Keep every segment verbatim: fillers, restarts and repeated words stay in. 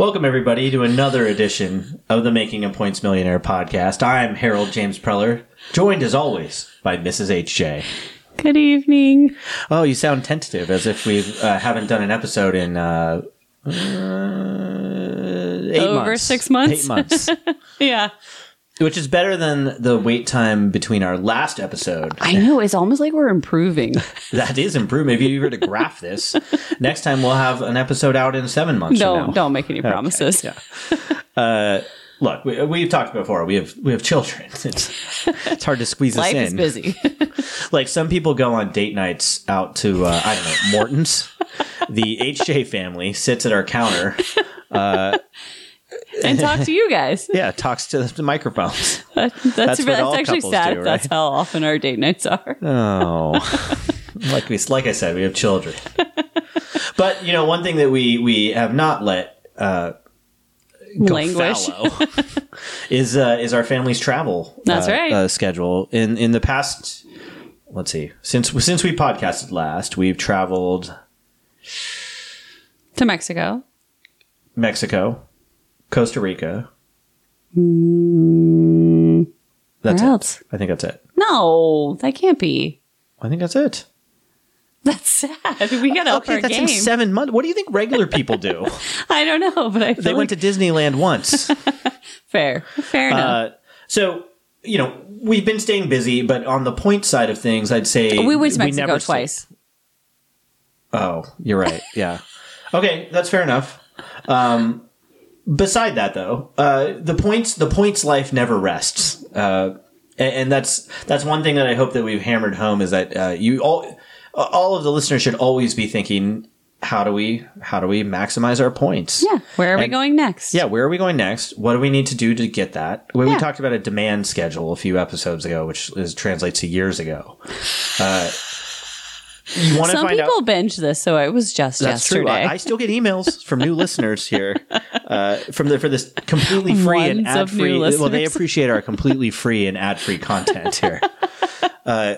Welcome, everybody, to another edition of the Making a Points Millionaire podcast. I'm Harold James Preller, joined as always by Missus H J. Good evening. Oh, you sound tentative, as if we uh, haven't done an episode in uh, uh, eight Over months. six months? Eight months. Yeah. Which is better than the wait time between our last episode. I know. It's almost like we're improving. That is improvement. If you were to graph this, next time we'll have an episode out in seven months Don't from now. don't make any promises. Okay, yeah. Uh, look, we, we've talked before. We have we have children. It's it's hard to squeeze Life us in. is busy. Like some people go on date nights out to uh, I don't know, Morton's. The H J family sits at our counter. Uh, And talk to you guys. yeah, talks to the microphones. That, that's That's what that's all actually couples sad. do, right? That's how often our date nights are. Oh, like we like I said, we have children. But you know, one thing that we we have not let uh, go Languish. fallow is uh, is our family's travel. That's uh, right. Uh, schedule in in the past. Let's see. Since since we podcasted last, we've traveled To Mexico. Mexico, Costa Rica. Mm, That's where it. else? I think that's it. No, that can't be. I think that's it. That's sad. We got to up Okay, our that's game. in seven months. What do you think regular people do? I don't know, but I feel They like went to Disneyland once. fair. Fair enough. Uh, so, you know, we've been staying busy, but on the point side of things, I'd say we went to Mexico never twice. Stayed. Oh, you're right. Yeah. Okay, that's fair enough. Um, beside that, though, uh, the points the points life never rests, uh, and, and that's that's one thing that I hope that we've hammered home is that uh, you all all of the listeners should always be thinking, how do we how do we maximize our points? Yeah. Where are we And- going next? Yeah, where are we going next? What do we need to do to get that? Well, we Yeah. talked about a demand schedule a few episodes ago, which is, translates to years ago. Uh, you want to Some find people out? binge this, so it was just That's true. yesterday. I, I still get emails from new listeners here uh, from the for this completely free and Ones ad of new free. Well, they listeners. appreciate our completely free and ad free content here. Uh,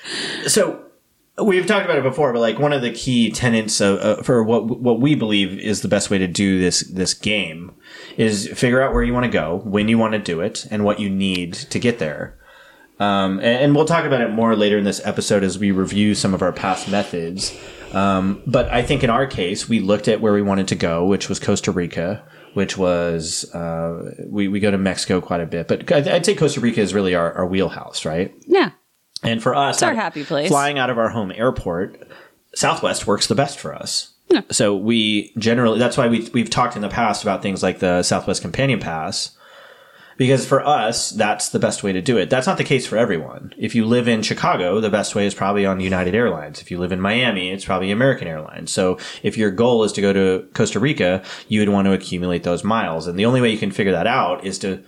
so. We've talked about it before, but like one of the key tenets of, uh, for what what we believe is the best way to do this this game is figure out where you want to go, when you want to do it, and what you need to get there. Um, and, and we'll talk about it more later in this episode as we review some of our past methods. Um, but I think in our case, we looked at where we wanted to go, which was Costa Rica, which was uh, we we go to Mexico quite a bit, but I'd I'd say Costa Rica is really our, our wheelhouse, right? yeah. And for us, It's our uh, happy place. flying out of our home airport, Southwest works the best for us. Yeah. So we generally, that's why we, we've talked in the past about things like the Southwest Companion Pass, because for us, that's the best way to do it. That's not the case for everyone. If you live in Chicago, the best way is probably on United Airlines. If you live in Miami, it's probably American Airlines. So if your goal is to go to Costa Rica, you would want to accumulate those miles. And the only way you can figure that out is to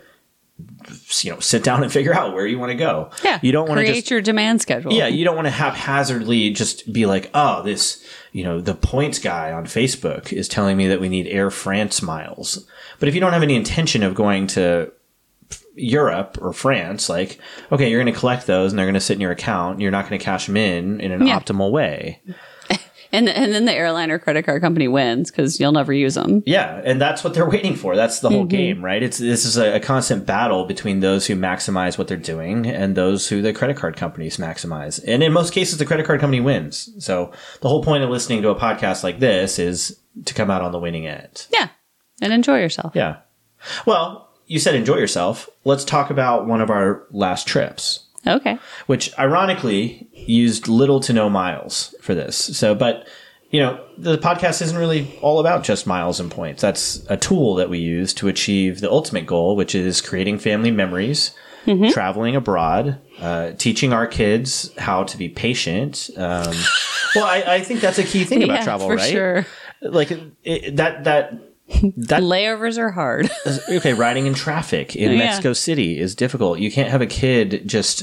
you know, sit down and figure out where you want to go. Yeah. You don't want to create just your demand schedule. yeah, you don't want to haphazardly just be like, oh, this, you know, the points guy on Facebook is telling me that we need Air France miles. But if you don't have any intention of going to Europe or France, like, okay, you're going to collect those and they're going to sit in your account. You're not going to cash them in in an Yeah. optimal way. And and then the airline or credit card company wins because you'll never use them. Yeah, and that's what they're waiting for. That's the whole game, right? It's this is a, a constant battle between those who maximize what they're doing and those who the credit card companies maximize. And in most cases, the credit card company wins. So the whole point of listening to a podcast like this is to come out on the winning end. Yeah. And enjoy yourself. Yeah. Well, you said enjoy yourself. Let's talk about one of our last trips, Okay. which ironically used little to no miles for this. So, but you know, the podcast isn't really all about just miles and points. That's a tool that we use to achieve the ultimate goal, which is creating family memories, mm-hmm. traveling abroad, uh, teaching our kids how to be patient. Um, well, I, I think that's a key thing about Yeah, travel, for right? sure. Like it, that, that, that Layovers are hard. okay, riding in traffic in Yeah. Mexico City is difficult. You can't have a kid just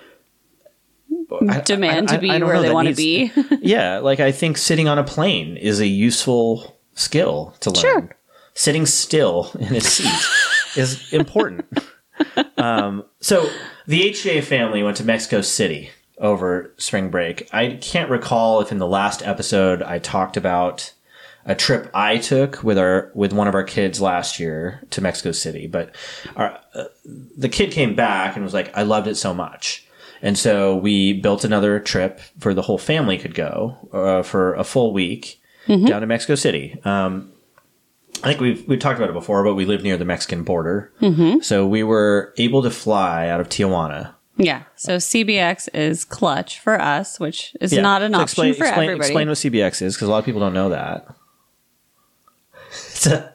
I- Demand I- I- to be I don't where know, they that want to needs- be. Yeah, like I think sitting on a plane is a useful skill to learn. Sure. Sitting still in a seat is important. Um, so the H J family went to Mexico City over spring break. I can't recall if in the last episode I talked about a trip I took with our with one of our kids last year to Mexico City. But our, uh, the kid came back and was like, I loved it so much. And so we built another trip for the whole family could go uh, for a full week mm-hmm. down to Mexico City. Um, I think we've we've talked about it before, but we live near the Mexican border. Mm-hmm. So we were able to fly out of Tijuana. Yeah. So C B X is clutch for us, which is yeah. not an so option explain, for explain, everybody. Explain what C B X is, because a lot of people don't know that. It's a,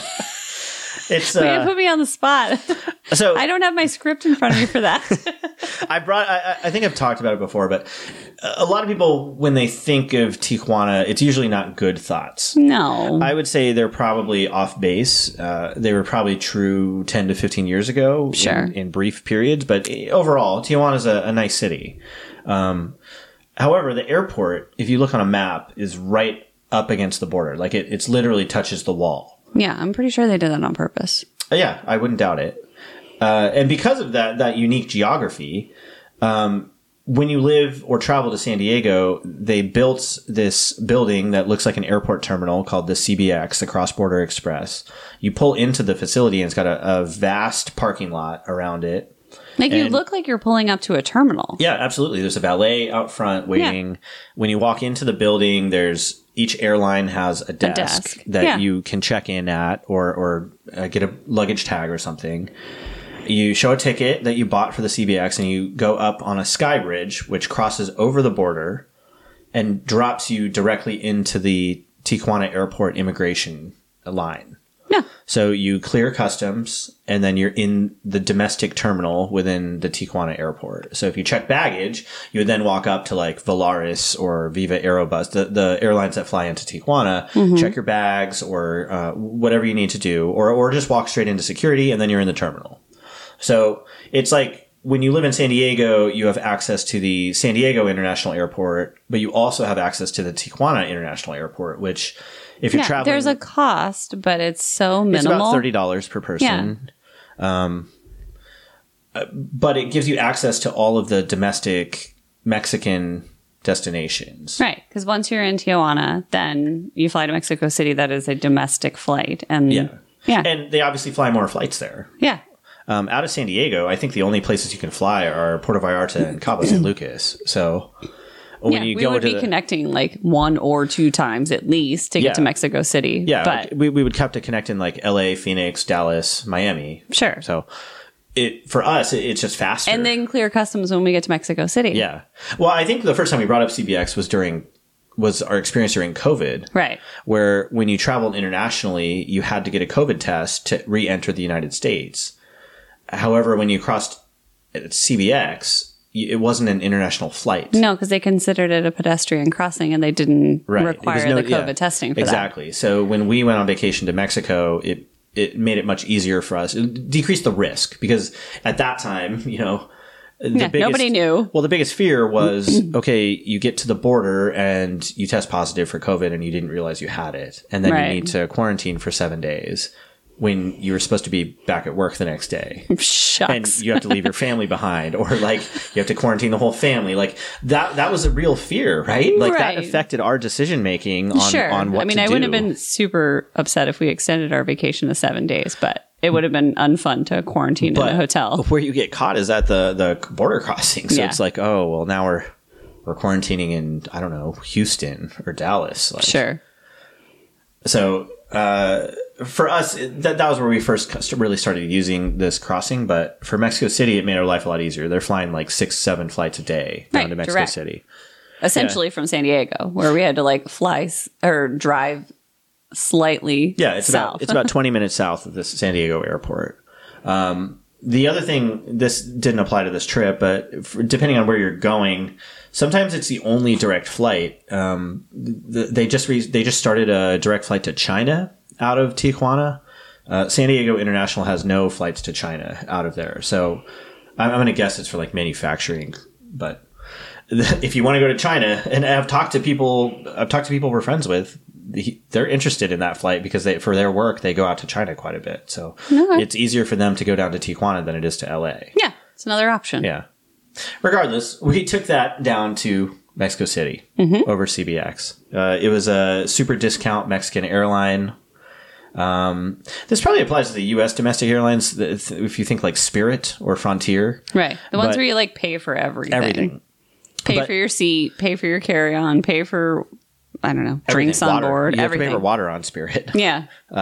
it's Way uh, to put me on the spot. So I don't have my script in front of me for that. I brought. I, I think I've talked about it before, but a lot of people, when they think of Tijuana, it's usually not good thoughts. No, I would say they're probably off base. Uh, they were probably true ten to fifteen years ago, sure, in, in brief periods. But overall, Tijuana is a, a nice city. Um, however, the airport, if you look on a map, is right up against the border. Like it, it's literally touches the wall. Yeah, I'm pretty sure they did that on purpose. Uh, yeah, I wouldn't doubt it. Uh, and because of that, that unique geography, um, when you live or travel to San Diego, they built this building that looks like an airport terminal called the C B X, the Cross Border Express. You pull into the facility and it's got a, a vast parking lot around it. Like and, you look like you're pulling up to a terminal. Yeah, absolutely. There's a valet out front waiting. Yeah. When you walk into the building, there's each airline has a desk, a desk. that yeah. you can check in at or, or uh, get a luggage tag or something. You show a ticket that you bought for the C B X and you go up on a sky bridge, which crosses over the border and drops you directly into the Tijuana Airport immigration line. Yeah. So you clear customs and then you're in the domestic terminal within the Tijuana Airport. So if you check baggage, you would then walk up to like Volaris or Viva Aerobus, the, the airlines that fly into Tijuana, mm-hmm. check your bags or uh, whatever you need to do, or or just walk straight into security and then you're in the terminal. So it's like when you live in San Diego, you have access to the San Diego International Airport, but you also have access to the Tijuana International Airport, which if you're yeah, traveling, there's a cost, but it's so minimal. It's about thirty dollars per person. Yeah. Um, but it gives you access to all of the domestic Mexican destinations. Right. Because once you're in Tijuana, then you fly to Mexico City. That is a domestic flight. And yeah. Yeah. And they obviously fly more flights there. Yeah. Um, out of San Diego, I think the only places you can fly are Puerto Vallarta and Cabo San Lucas. So when yeah, you we go would into be the, connecting like one or two times at least to yeah. get to Mexico City. Yeah, but we we would have to connect in like L A, Phoenix, Dallas, Miami. Sure. So it for us, it, it's just faster. And then clear customs when we get to Mexico City. Yeah. Well, I think the first time we brought up C B X was during was our experience during COVID. Right. Where when you traveled internationally, you had to get a COVID test to re-enter the United States. However, when you crossed C B X, it wasn't an international flight. No, because they considered it a pedestrian crossing and they didn't right. require no, the COVID yeah, testing for exactly. that. Exactly. So when we went on vacation to Mexico, it it made it much easier for us. It decreased the risk because at that time, you know, the yeah, biggest, nobody knew. Well, the biggest fear was, okay, you get to the border and you test positive for COVID and you didn't realize you had it. And then right. you need to quarantine for seven days. When you were supposed to be back at work the next day. Shucks. And you have to leave your family behind, or like you have to quarantine the whole family. Like that, that was a real fear, right? Like right. that affected our decision making on, sure. on what I mean, to I do. wouldn't have been super upset if we extended our vacation to seven days, but it would have been unfun to quarantine but in a hotel. Where you get caught is at the, the border crossing. So yeah. it's like, oh, well, now we're, we're quarantining in, I don't know, Houston or Dallas. Like, sure. So, uh, for us, that, that was where we first really started using this crossing. But for Mexico City, it made our life a lot easier. They're flying like six, seven flights a day down right, to Mexico direct. City. Essentially yeah. from San Diego, where we had to like fly s- or drive slightly Yeah, it's south. about it's about twenty minutes south of the San Diego airport. Um, the other thing, this didn't apply to this trip, but for, depending on where you're going, sometimes it's the only direct flight. Um, the, they just re- they just started a direct flight to China out of Tijuana. Uh, San Diego International has no flights to China out of there. So I'm, I'm going to guess it's for like manufacturing. But if you want to go to China, and I've talked to people, I've talked to people we're friends with, they're interested in that flight because they, for their work, they go out to China quite a bit. So okay. it's easier for them to go down to Tijuana than it is to L A. Yeah, it's another option. Yeah. Regardless, we took that down to Mexico City Mm-hmm. over C B X. Uh, it was a super discount Mexican airline. Um, this probably applies to the U S domestic airlines. If you think like Spirit or Frontier. Right. The ones But- where you like pay for everything. Everything. Pay But- for your seat, pay for your carry-on, pay for, I don't know, drinks Everything. on Water. board, You have to everything. pay for water on Spirit. Yeah.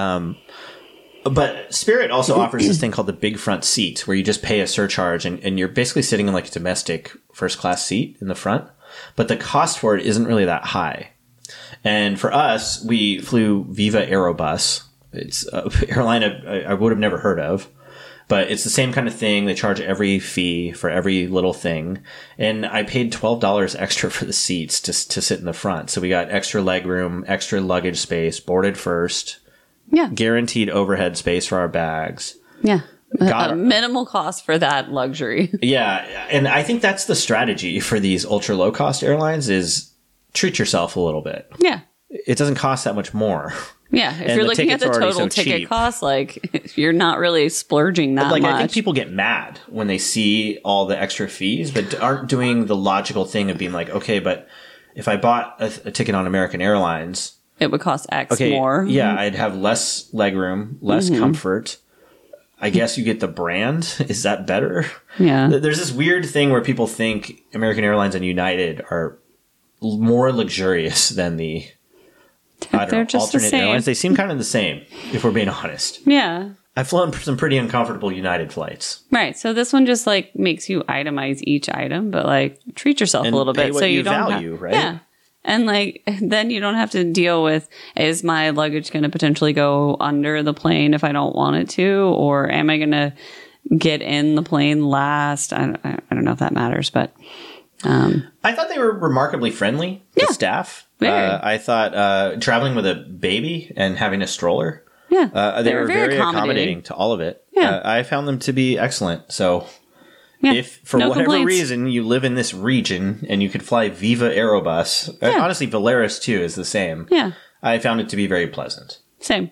But Spirit also offers this thing called the Big Front Seat, where you just pay a surcharge and, and you're basically sitting in like a domestic first class seat in the front. But the cost for it isn't really that high. And for us, we flew Viva Aerobus. It's an airline I, I would have never heard of. But it's the same kind of thing. They charge every fee for every little thing. And I paid twelve dollars extra for the seats to, to sit in the front. So we got extra leg room, extra luggage space, boarded first, Yeah. guaranteed overhead space for our bags. Yeah. A, Got a it. minimal cost for that luxury. Yeah. And I think that's the strategy for these ultra low cost airlines is treat yourself a little bit. Yeah. It doesn't cost that much more. Yeah. If And you're the looking at tickets the are already total so ticket cheap. cost, like you're not really splurging that Like much. I think people get mad when they see all the extra fees, but aren't doing the logical thing of being like, okay, but if I bought a, a ticket on American Airlines, it would cost X okay, more. yeah, I'd have less legroom, less Mm-hmm. comfort. I guess you get the brand. Is that better? Yeah. Th- There's this weird thing where people think American Airlines and United are l- more luxurious than the I don't They're know, just the alternate same. airlines. They seem kind of the same, if we're being honest. Yeah. I've flown some pretty uncomfortable United flights. Right. So this one just like makes you itemize each item, but like treat yourself And a little pay bit what so you, you don't value, have, right? Yeah. And like then you don't have to deal with is my luggage going to potentially go under the plane if I don't want it to, or am I going to get in the plane last? I don't, I don't know if that matters, but um, I thought they were remarkably friendly, the Yeah. staff. Very. Uh, I thought uh, traveling with a baby and having a stroller, yeah, uh, they, were very accommodating. to all of it. Yeah. Uh, I found them to be excellent. So Yeah. if for No whatever complaints. reason you live in this region and you could fly Viva Aerobus, uh, Yeah. honestly, Volaris too is the same. Yeah. I found it to be very pleasant. Same.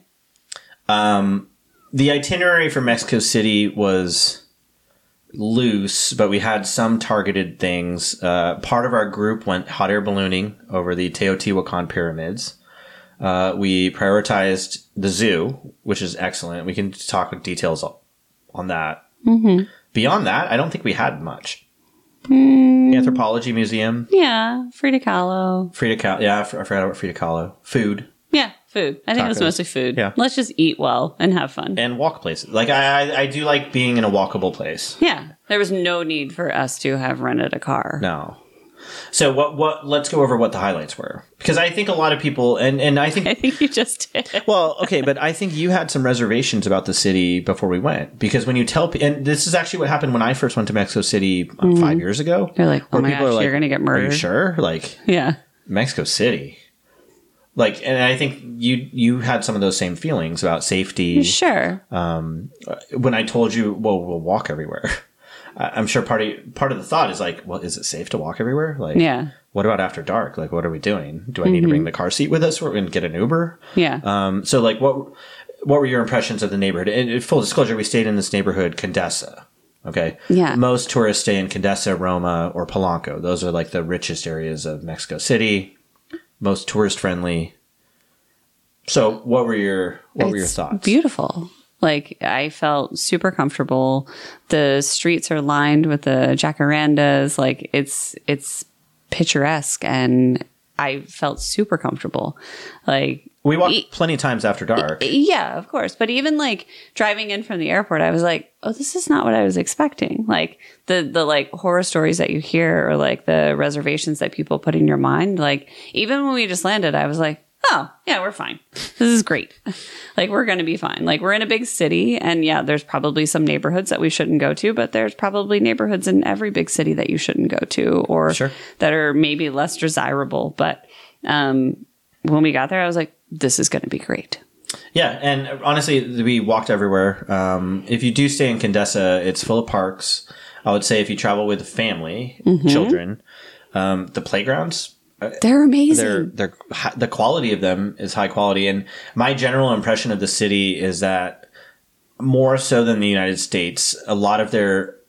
The itinerary for Mexico City was loose, but we had some targeted things. Uh, part of our group went hot air ballooning over the Teotihuacan pyramids. Uh, we prioritized the zoo, which is excellent. We can talk with details on that. Mm-hmm. Beyond that, I don't think we had much. Mm. Anthropology Museum, Yeah. Frida Kahlo. Frida Kahlo. Yeah, I forgot about Frida Kahlo. Food Yeah. Food. I think it was Tacos. mostly food. Yeah. Let's just eat well and have fun. and walk places. Like I, I, I do like being in a walkable place. Yeah. There was no need for us to have rented a car. No. So what? What? Let's go over what the highlights were, because I think a lot of people, and and I think I think you just did. well, okay, but I think you had some reservations about the city before we went, because when you tell, pe- and this is actually what happened when I first went to Mexico City um, five years ago. They're like, oh where my people gosh, are you're going to get Are murdered. you sure? Like Yeah. Mexico City, like, and I think you you had some of those same feelings about safety. Sure. When I told you, well, we'll walk everywhere. I- I'm sure part of part of the thought is like, well, is it safe to walk everywhere? Like, Yeah. what about after dark? Like, what are we doing? Do I need to bring the car seat with us or and get an Uber? Yeah. Um, so like what what were your impressions of the neighborhood? And in full disclosure, we stayed in this neighborhood, Condesa. Okay. Yeah. Most tourists stay in Condesa, Roma, or Polanco. Those are like the richest areas of Mexico City, most tourist friendly. So what were your what were your It's thoughts? Beautiful. Like I felt super comfortable. The streets are lined with the jacarandas. Like it's it's picturesque, and I felt super comfortable. Like We walked e- plenty of times after dark. yeah, of course. But even like driving in from the airport, I was like, oh, this is not what I was expecting. Like the, the like horror stories that you hear, or like the reservations that people put in your mind. Like even when we just landed, I was like, oh yeah, we're fine. This is great. Like we're going to be fine. Like we're in a big city, and yeah, there's probably some neighborhoods that we shouldn't go to, but there's probably neighborhoods in every big city that you shouldn't go to, or Sure. that are maybe less desirable. But, um, when we got there, I was like, this is going to be great. Yeah, and honestly, we walked everywhere. Um, if you do stay in Condesa, it's full of parks. I would say if you travel with a family, Mm-hmm. children, um, the playgrounds, They're amazing. they're they're hi- the quality of them is high quality. And my general impression of the city is that more so than the United States, a lot of their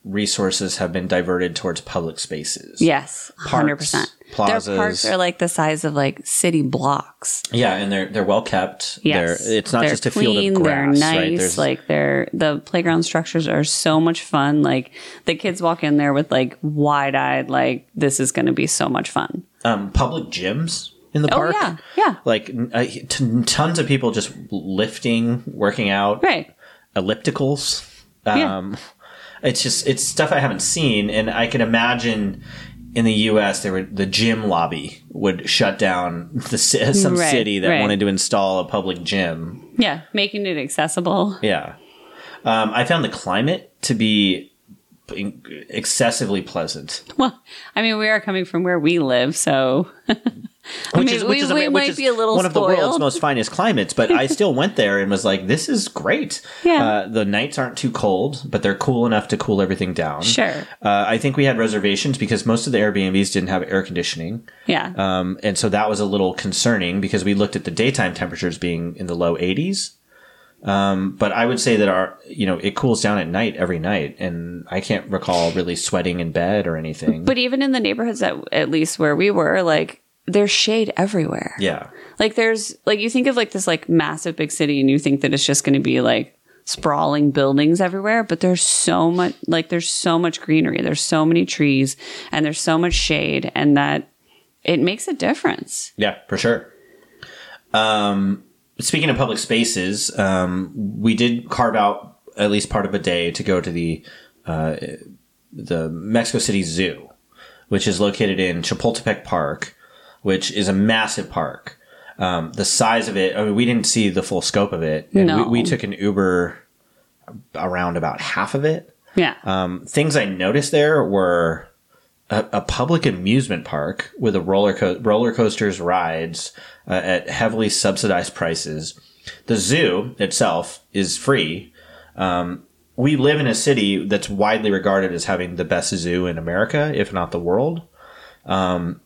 resources have been diverted towards public spaces. Yes, one hundred percent. Plazas. Their parks are like the size of like city blocks. Yeah, and they're they're well kept. Yes. They're, it's not they're just a clean, field of grass. They're nice. Right? There's, like they're the playground structures are so much fun. Like the kids walk in there with like wide eyed, like this is going to be so much fun. um, public gyms in the Oh park. yeah, yeah, Like uh, t- tons of people just lifting, working out, right. ellipticals. Yeah. Um, It's just it's stuff I haven't seen, and I can imagine in the U S there would the gym lobby would shut down the ci- some Right, city that right. wanted to install a public gym. Yeah, making it accessible. Yeah, um, I found the climate to be in- excessively pleasant. Well, I mean, we are coming from where we live, so I Which mean, is, which we, is, a- we which might is be a little one of the world's spoiled. most finest climates, but I still went there and was like, this is great. Yeah. Uh, the nights aren't too cold, but they're cool enough to cool everything down. Sure. Uh, I think we had reservations because most of the Airbnbs didn't have air conditioning. Yeah. Um, and so that was a little concerning because we looked at the daytime temperatures being in the low eighties. Um, but I would say that our, you know, it cools down at night every night. And I can't recall really sweating in bed or anything. But even in the neighborhoods that, at least where we were, like, there's shade everywhere. Yeah. Like, there's, like, you think of, like, this, like, massive big city and you think that it's just going to be, like, sprawling buildings everywhere. But there's so much, like, there's so much greenery. There's so many trees and there's so much shade. And that it makes a difference. Yeah, for sure. Um, speaking of public spaces, um, we did carve out at least part of a day to go to the uh, the Mexico City Zoo, which is located in Chapultepec Park, which is a massive park. Um, the size of it, I mean, we didn't see the full scope of it. And No. we, we took an Uber around about half of it. Yeah. Um, things I noticed there were a, a public amusement park with a roller co- roller coasters, rides uh, at heavily subsidized prices. The zoo itself is free. Um, we live in a city that's widely regarded as having the best zoo in America, if not the world. Um,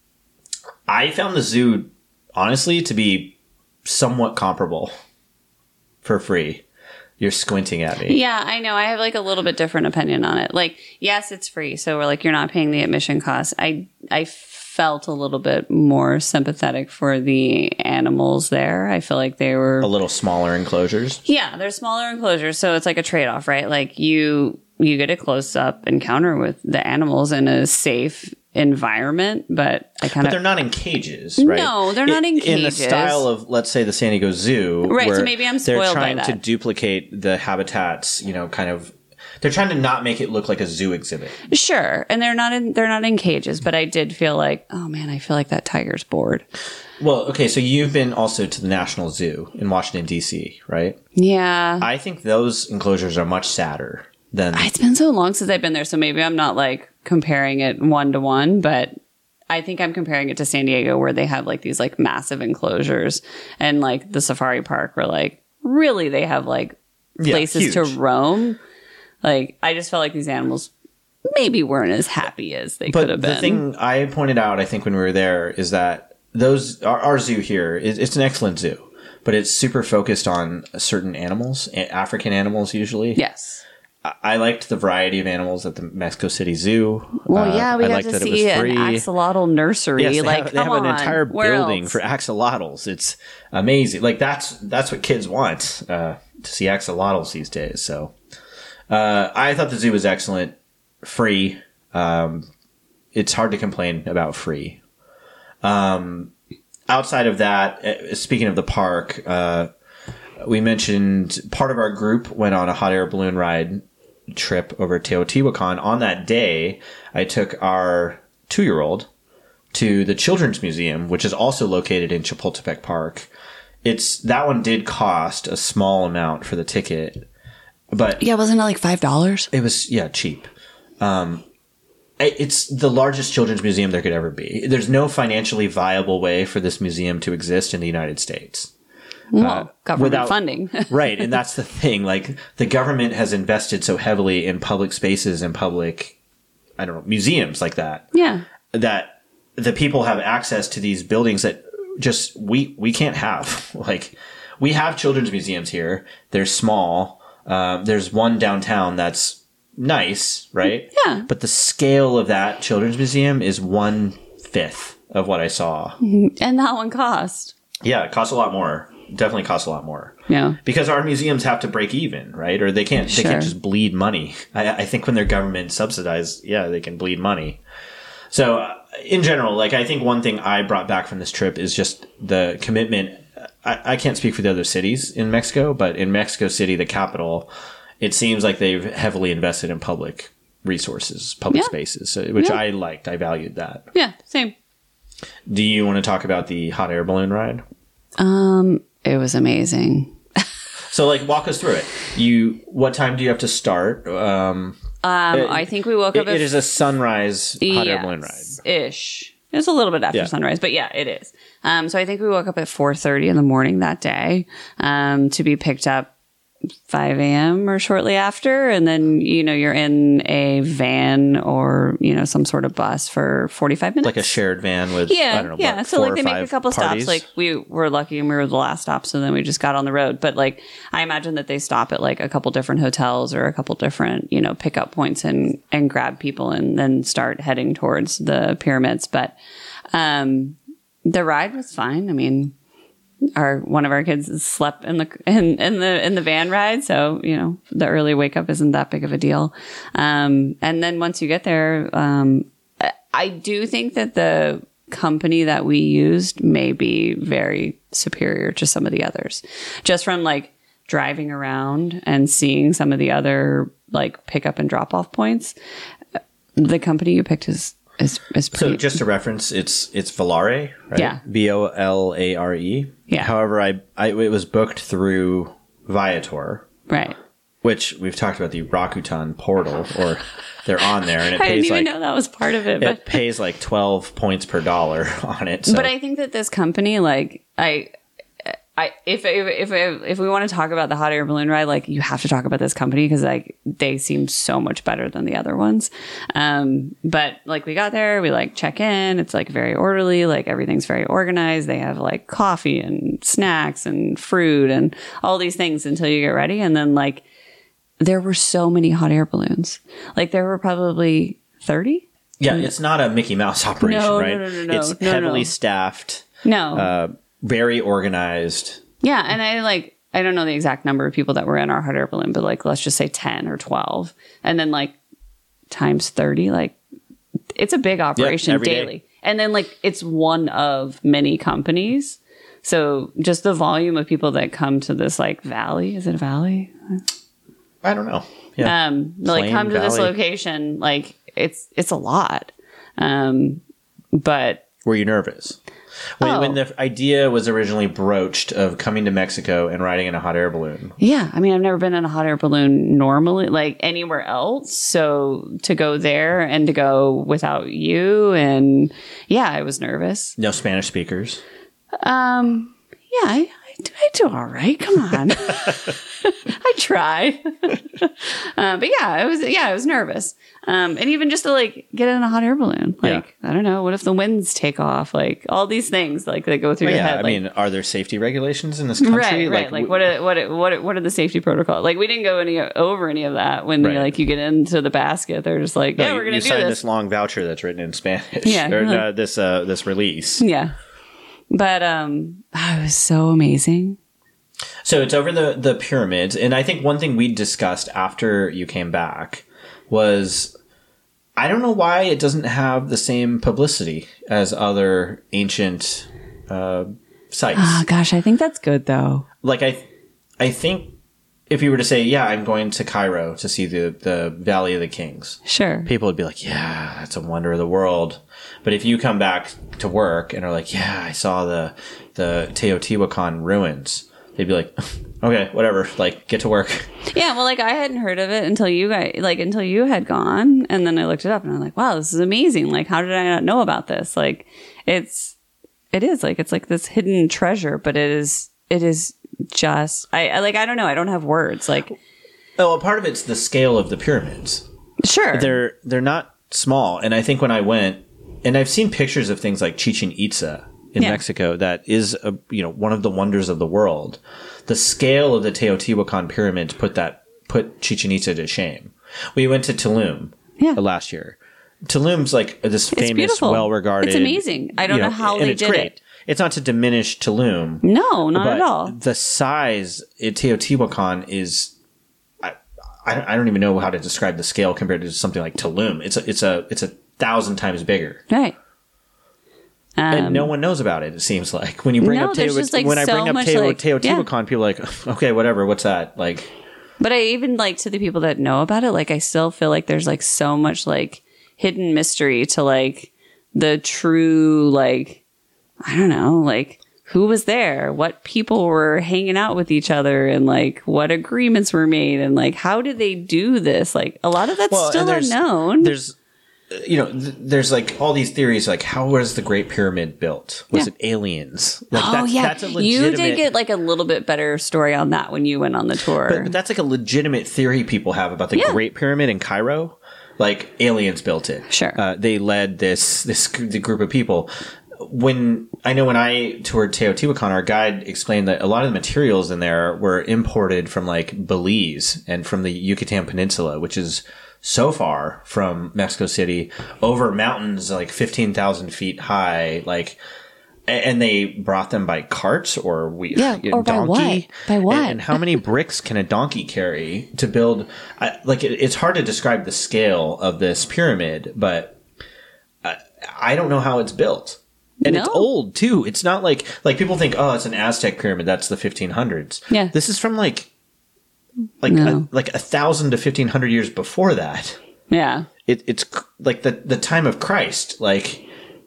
I found the zoo, honestly, to be somewhat comparable for free. You're squinting at me. Yeah, I know. I have like a little bit different opinion on it. Like, yes, it's free, so we're like you're not paying the admission costs. I I felt a little bit more sympathetic for the animals there. I feel like they were A little smaller enclosures. yeah, they're smaller enclosures, so it's like a trade off, right? Like you you get a close up encounter with the animals in a safe environment, but I kind But they're of not in cages, right? No, they're not in In the cages. style of, let's say, the San Diego Zoo. Right, so where maybe I'm they're spoiled by trying to that. duplicate the habitats, you know, kind of. They're trying to not make it look like a zoo exhibit. sure, and they're not in they're not in cages, but I did feel like, oh man, I feel like that tiger's bored. Well, okay, so you've been also to the National Zoo in Washington, D C, right? Yeah. I think those enclosures are much sadder than. It's been so long since I've been there, so maybe I'm not like comparing it one to one, but I think I'm comparing it to San Diego where they have like these like massive enclosures and like the safari park where like really they have like Yeah, places to huge. roam. Like I just felt like these animals maybe weren't as happy as they could But have the been. thing I pointed out, I think, when we were there is that those our, our zoo here is it's an excellent zoo, but it's super focused on certain animals, a- African animals usually. yes. I, I liked the variety of animals at the Mexico City Zoo. Well, Uh, yeah, we I got liked to that it see was an free. axolotl nursery. Yes, they like, have, they come have an on, entire where building else? for axolotls. It's amazing. Like that's that's what kids want uh, to see axolotls these days. So uh, I thought the zoo was excellent, free. Um, it's hard to complain about free. Um, outside of that, uh, speaking of the park, uh, we mentioned part of our group went on a hot air balloon ride trip over Teotihuacan. On that day, I took our two-year-old to the Children's Museum, which is also located in Chapultepec Park. It's that one did cost a small amount for the ticket, but Yeah, wasn't it like five dollars? it was yeah cheap. Um, it- it's the largest children's museum there could ever be. There's no financially viable way for this museum to exist in the United States. Well, government without- funding. Right, and that's the thing. Like the government has invested so heavily in public spaces and public, I don't know, museums like that. yeah. That the people have access to these buildings that just we we can't have. Like we have children's museums here. They're small. Um, there's one downtown that's nice, right? Yeah. But the scale of that children's museum is one fifth of what I saw. And that one cost. Yeah, it costs a lot more. Definitely costs a lot more. Yeah. Because our museums have to break even, right? Or they can't they Sure. can't just bleed money. I, I think when they're government subsidized, yeah, they can bleed money. So uh, in general, like I think one thing I brought back from this trip is just the commitment. I, I can't speak for the other cities in Mexico, but in Mexico City, the capital, it seems like they've heavily invested in public resources, public Yeah. spaces, so, which Yeah. I liked. I valued that. Yeah, same. Do you want to talk about the hot air balloon ride? Um, it was amazing. So, like, walk us through it. You, what time do you have to start? Um, Um, it- I think we woke up it, at it is a sunrise hot air balloon ride. Yes, ish. It's a little bit after Yeah. sunrise, but yeah, it is. Um, so I think we woke up at four thirty in the morning that day um, to be picked up five a.m. or shortly after, and then you know you're in a van or you know some sort of bus for forty-five minutes, Like a shared van with, yeah, I don't know, yeah. what, So four like or they make a five couple parties? stops. Like we were lucky and we were the last stop, so then we just got on the road. But like I imagine that they stop at like a couple different hotels or a couple different you know pickup points and and grab people and then start heading towards the pyramids. But um, the ride was fine. I mean, our one of our kids slept in the in, in the in the van ride, so you know the early wake up isn't that big of a deal. Um, and then once you get there, um, I do think that the company that we used may be very superior to some of the others, just from like driving around and seeing some of the other like pickup and drop off points. The company you picked is is is pretty. So just to reference, it's it's Volare, right? Yeah. V O L A R E. Yeah. However, I, I it was booked through Viator, right. which we've talked about the Rakuten portal, or they're on there, and it I didn't pays even like know that was part of it, but it pays like twelve points per dollar on it. So. But I think that this company, like, I, I, if if if if we want to talk about the hot air balloon ride, like, you have to talk about this company because like they seem so much better than the other ones. Um, but like we got there, we like check in. It's like very orderly, like everything's very organized. They have like coffee and snacks and fruit and all these things until you get ready, and then like there were so many hot air balloons. Like there were probably thirty. Yeah, it's not a Mickey Mouse operation, No, no, right? no, no, no. It's No, heavily no. staffed, No. uh, very organized. Yeah, and I like I don't know the exact number of people that were in our hot air balloon, but like let's just say ten or twelve, and then like times thirty, like it's a big operation every day. daily, and then like it's one of many companies. So just the volume of people that come to this like valley, is it a valley? I don't know. Yeah. Um, like Plain come to this Valley. location, like it's it's a lot. Um, but Were you nervous? When, Oh. when the idea was originally broached of coming to Mexico and riding in a hot air balloon, yeah, I mean, I've never been in a hot air balloon normally, like anywhere else. So to go there and to go without you, and yeah, I was nervous. no Spanish speakers. Um, yeah, I, I, do, I do all right. Come on, I tried. uh, but yeah, I was yeah, I was nervous. Um, and even just to like get in a hot air balloon, like I don't know, what if the winds take off? Like all these things, like that go through Well, your yeah, head. I like, mean, are there safety regulations in this country? Right, right. Like, w- what, are, what, are, what, are, what are the safety protocols? Like, we didn't go any over any of that when Right. you like you get into the basket. They're just like, No, yeah, you, we're gonna you do signed this. this long voucher that's written in Spanish. Yeah, or, you're uh, this uh, this release. Yeah, but um, oh, it was so amazing. So it's over the the pyramids, and I think one thing we discussed after you came back was, I don't know why it doesn't have the same publicity as other ancient uh, sites. Oh gosh, I think that's good though. Like I, I think if you were to say, yeah, I'm going to Cairo to see the the Valley of the Kings, Sure. people would be like, yeah, that's a wonder of the world. But if you come back to work and are like, yeah, I saw the the Teotihuacan ruins, they'd be like, okay, whatever, like, get to work. Yeah, well, like I hadn't heard of it until you guys, like until you had gone, and then I looked it up, and I'm like, wow, this is amazing. Like, how did I not know about this? Like, it's, it is like it's like this hidden treasure, but it is, it is just, I, I like, I don't know, I don't have words. Like, Oh, a part of it's the scale of the pyramids. sure, They're they're not small, and I think when I went, and I've seen pictures of things like Chichen Itza in Yeah. Mexico, that is a, you know one of the wonders of the world. The scale of the Teotihuacan pyramids put that put Chichen Itza to shame. We went to Tulum Yeah. last year. Tulum's like this famous, beautiful. well-regarded. It's amazing. I don't you know how and they it's did great. it. It's not to diminish Tulum. No, not but at all. the size at Teotihuacan is, I, I, I don't even know how to describe the scale compared to something like Tulum. It's a, it's a, it's a thousand times bigger. Right. Um, And no one knows about it. It seems like when you bring No, up there's Teo, just, like, when I so bring up much, Teo, like- Teotihuacan, people are like, okay, whatever. What's that? Like, But I even like to the people that know about it, like I still feel like there's like so much like hidden mystery to like the true, like, I don't know, like who was there, what people were hanging out with each other, and like what agreements were made, and like how did they do this? Like a lot of that's well, still and there's, unknown. There's, uh, you know, th- there's like all these theories, like how was the Great Pyramid built? Was Yeah. it aliens? Like, oh that's, yeah, that's a you legitimate, did get like a little bit better story on that when you went on the tour. but, but that's like a legitimate theory people have about the Yeah. Great Pyramid in Cairo. Like aliens built it. Sure. Uh, they led this this gr- the group of people. When I know when I toured Teotihuacan, our guide explained that a lot of the materials in there were imported from like Belize and from the Yucatan Peninsula, which is so far from Mexico City, over mountains like fifteen thousand feet high, like. And they brought them by carts or we Yeah, you know, or by donkey. what? By what? And, and how many bricks can a donkey carry to build? I, like it, it's hard to describe the scale of this pyramid, but I, I don't know how it's built. And it's No. old too. It's not like like people think, oh, it's an Aztec pyramid. That's the fifteen hundreds. Yeah. This is from like like No. a, like a thousand to fifteen hundred years before that. yeah. It, it's c- like the the time of Christ. Like.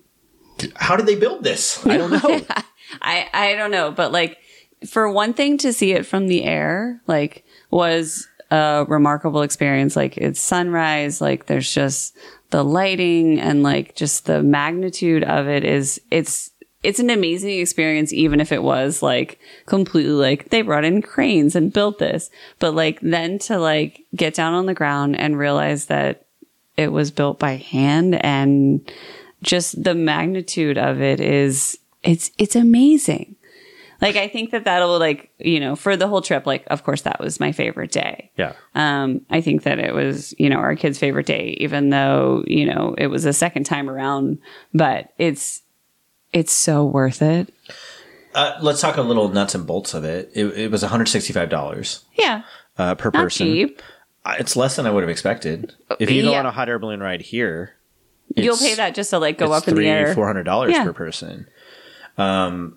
How did they build this? I don't know. I I don't know, but like for one thing to see it from the air, like was a remarkable experience. Like it's sunrise, like there's just the lighting and like just the magnitude of it is it's it's an amazing experience, even if it was like completely like they brought in cranes and built this. But like then to like get down on the ground and realize that it was built by hand and just the magnitude of it is it's it's amazing. Like I think that that'll like, you know, for the whole trip, like of course that was my favorite day. Yeah. Um, I think that it was, you know, our kids' favorite day, even though, you know, it was a second time around, but it's it's so worth it. Uh, let's talk a little nuts and bolts of it. It, it was one hundred sixty-five dollars Yeah. uh, per Not person. cheap. Uh, It's less than I would have expected. If you go Yeah. on a hot air balloon ride here, You'll it's- pay that just to like go it's up in the three, air. four hundred dollars Yeah. per person. Um,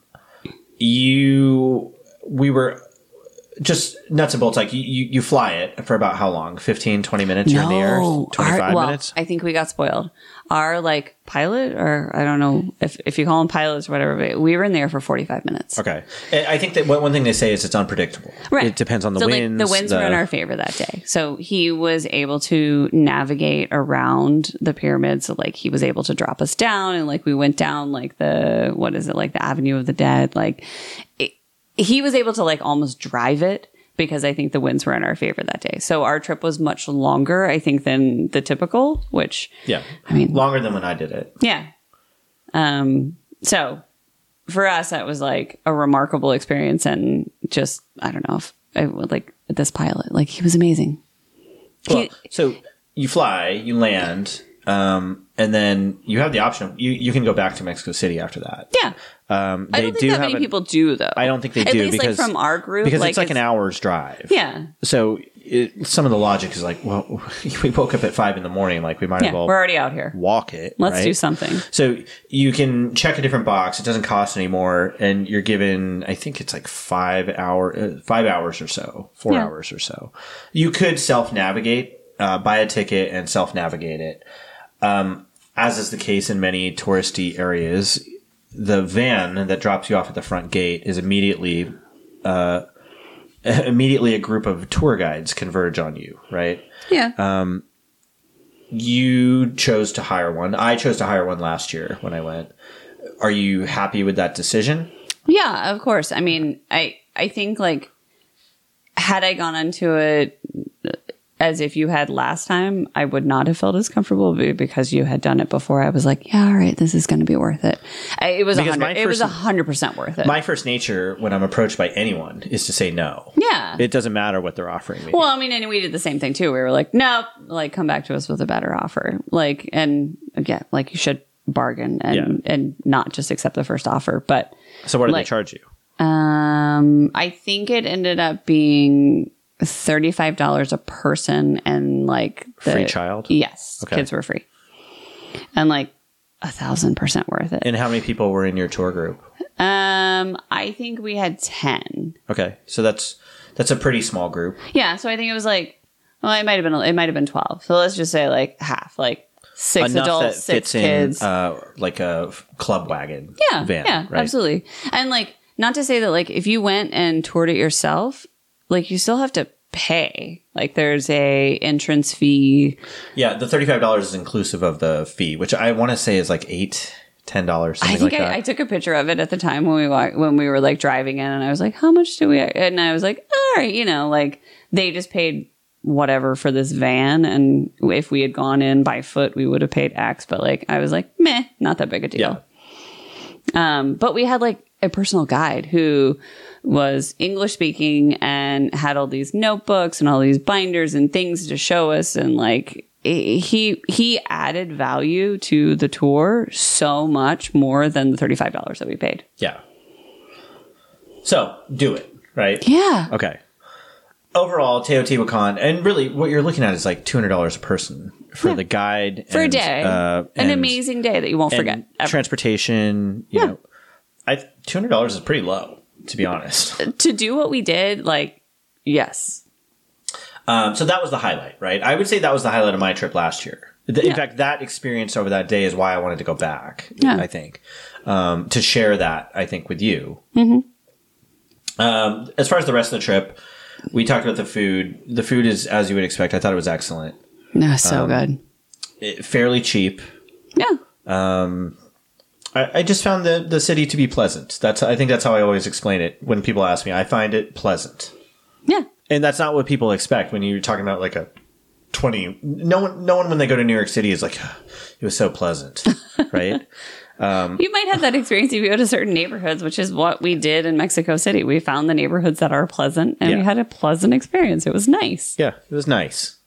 you, we were just nuts and bolts. Like you, you, you fly it for about how long? fifteen, twenty minutes. You're in the air. twenty-five our, well, minutes. I think we got spoiled. Our like pilot, or I don't know if, if you call them pilots or whatever, but we were in there for forty-five minutes. Okay. And I think that one one thing they say is it's unpredictable. Right. It depends on the so, winds. Like, the winds were in our favor that day. So he was able to navigate around the pyramid. So like he was able to drop us down, and like we went down like the, what is it, like the Avenue of the Dead. Like it, he was able to like almost drive it because I think the winds were in our favor that day. So our trip was much longer, I think, than the typical, which Yeah. I mean, longer than when I did it. yeah. Um, so for us, that was like a remarkable experience, and just, I don't know if I would like this pilot, like he was amazing. Well, He- so you fly, you land, um, and then you have the option. You you can go back to Mexico City after that. yeah. Um, I they don't think do that have many an- people do though. I don't think they At do least because like from our group, because like it's like an hour's drive. Yeah. So it, some of the logic is like, well, we woke up at five in the morning, like we might Yeah. as well We're already out here. walk it. Let's right? do something. So you can check a different box. It doesn't cost anymore, and you're given, I think it's like five hour, uh, five hours or so, four Yeah. hours or so. You could self navigate, uh, buy a ticket, and self navigate it. Um, as is the case in many touristy areas, the van that drops you off at the front gate is immediately, uh, immediately a group of tour guides converge on you, right? Yeah. Um, you chose to hire one. I chose to hire one last year when I went. Are you happy with that decision? Yeah, of course. I mean, I I think like had I gone into it as if you had last time, I would not have felt as comfortable because you had done it before. I was like, yeah, all right, this is going to be worth it. I, it was a hundred, it was a hundred percent worth it. My first nature when I'm approached by anyone is to say no. Yeah. It doesn't matter what they're offering me. Well, I mean, and we did the same thing too. We were like, no, like come back to us with a better offer. Like, and again, like you should bargain and, yeah. and not just accept the first offer. But so what did like, they charge you? Um, I think it ended up being thirty-five dollars a person and like the, free child. Yes. Okay. Kids were free and like a thousand percent worth it. And how many people were in your tour group? Um, I think we had ten. Okay. So that's, that's a pretty small group. Yeah. So I think it was like, well, it might've been, it might've been twelve. So let's just say like half, like six Enough adults, that six fits kids. In, uh, like a club wagon. Yeah. Van, yeah, right? Absolutely. And like, not to say that like if you went and toured it yourself, like you still have to pay. Like there's a entrance fee. Yeah, the thirty-five dollars is inclusive of the fee, which I want to say is like eight, ten dollars. I think like I, that. I took a picture of it at the time when we walked, when we were like driving in, and I was like, "How much do we?" And I was like, "All right, you know, like they just paid whatever for this van, and if we had gone in by foot, we would have paid X." But like I was like, "Meh, not that big a deal." Yeah. Um, but we had like a personal guide who was English speaking and had all these notebooks and all these binders and things to show us. And like, he, he added value to the tour so much more than the thirty-five dollars that we paid. Yeah. So do it, right? Yeah. Okay. Overall, Teotihuacan, and really what you're looking at is like two hundred dollars a person for yeah. the guide. For and, a day. Uh, An amazing day that you won't forget. Ever. Transportation, you yeah. know. I two hundred dollars is pretty low, to be honest. To do what we did, like, yes. Um, so that was the highlight, right? I would say that was the highlight of my trip last year. In yeah. fact, that experience over that day is why I wanted to go back, yeah. I think. Um, to share that, I think, with you. Mm-hmm. Um, as far as the rest of the trip, we talked about the food. The food is, as you would expect, I thought it was excellent. No, so um, good. It, fairly cheap. Yeah. Um... I just found the, the city to be pleasant. That's I think that's how I always explain it when people ask me. I find it pleasant. Yeah. And that's not what people expect when you're talking about like a twenty. No one, no one when they go to New York City is like, oh, it was so pleasant, right? Um, you might have that experience if you go to certain neighborhoods, which is what we did in Mexico City. We found the neighborhoods that are pleasant, and yeah. we had a pleasant experience. It was nice. Yeah, it was nice.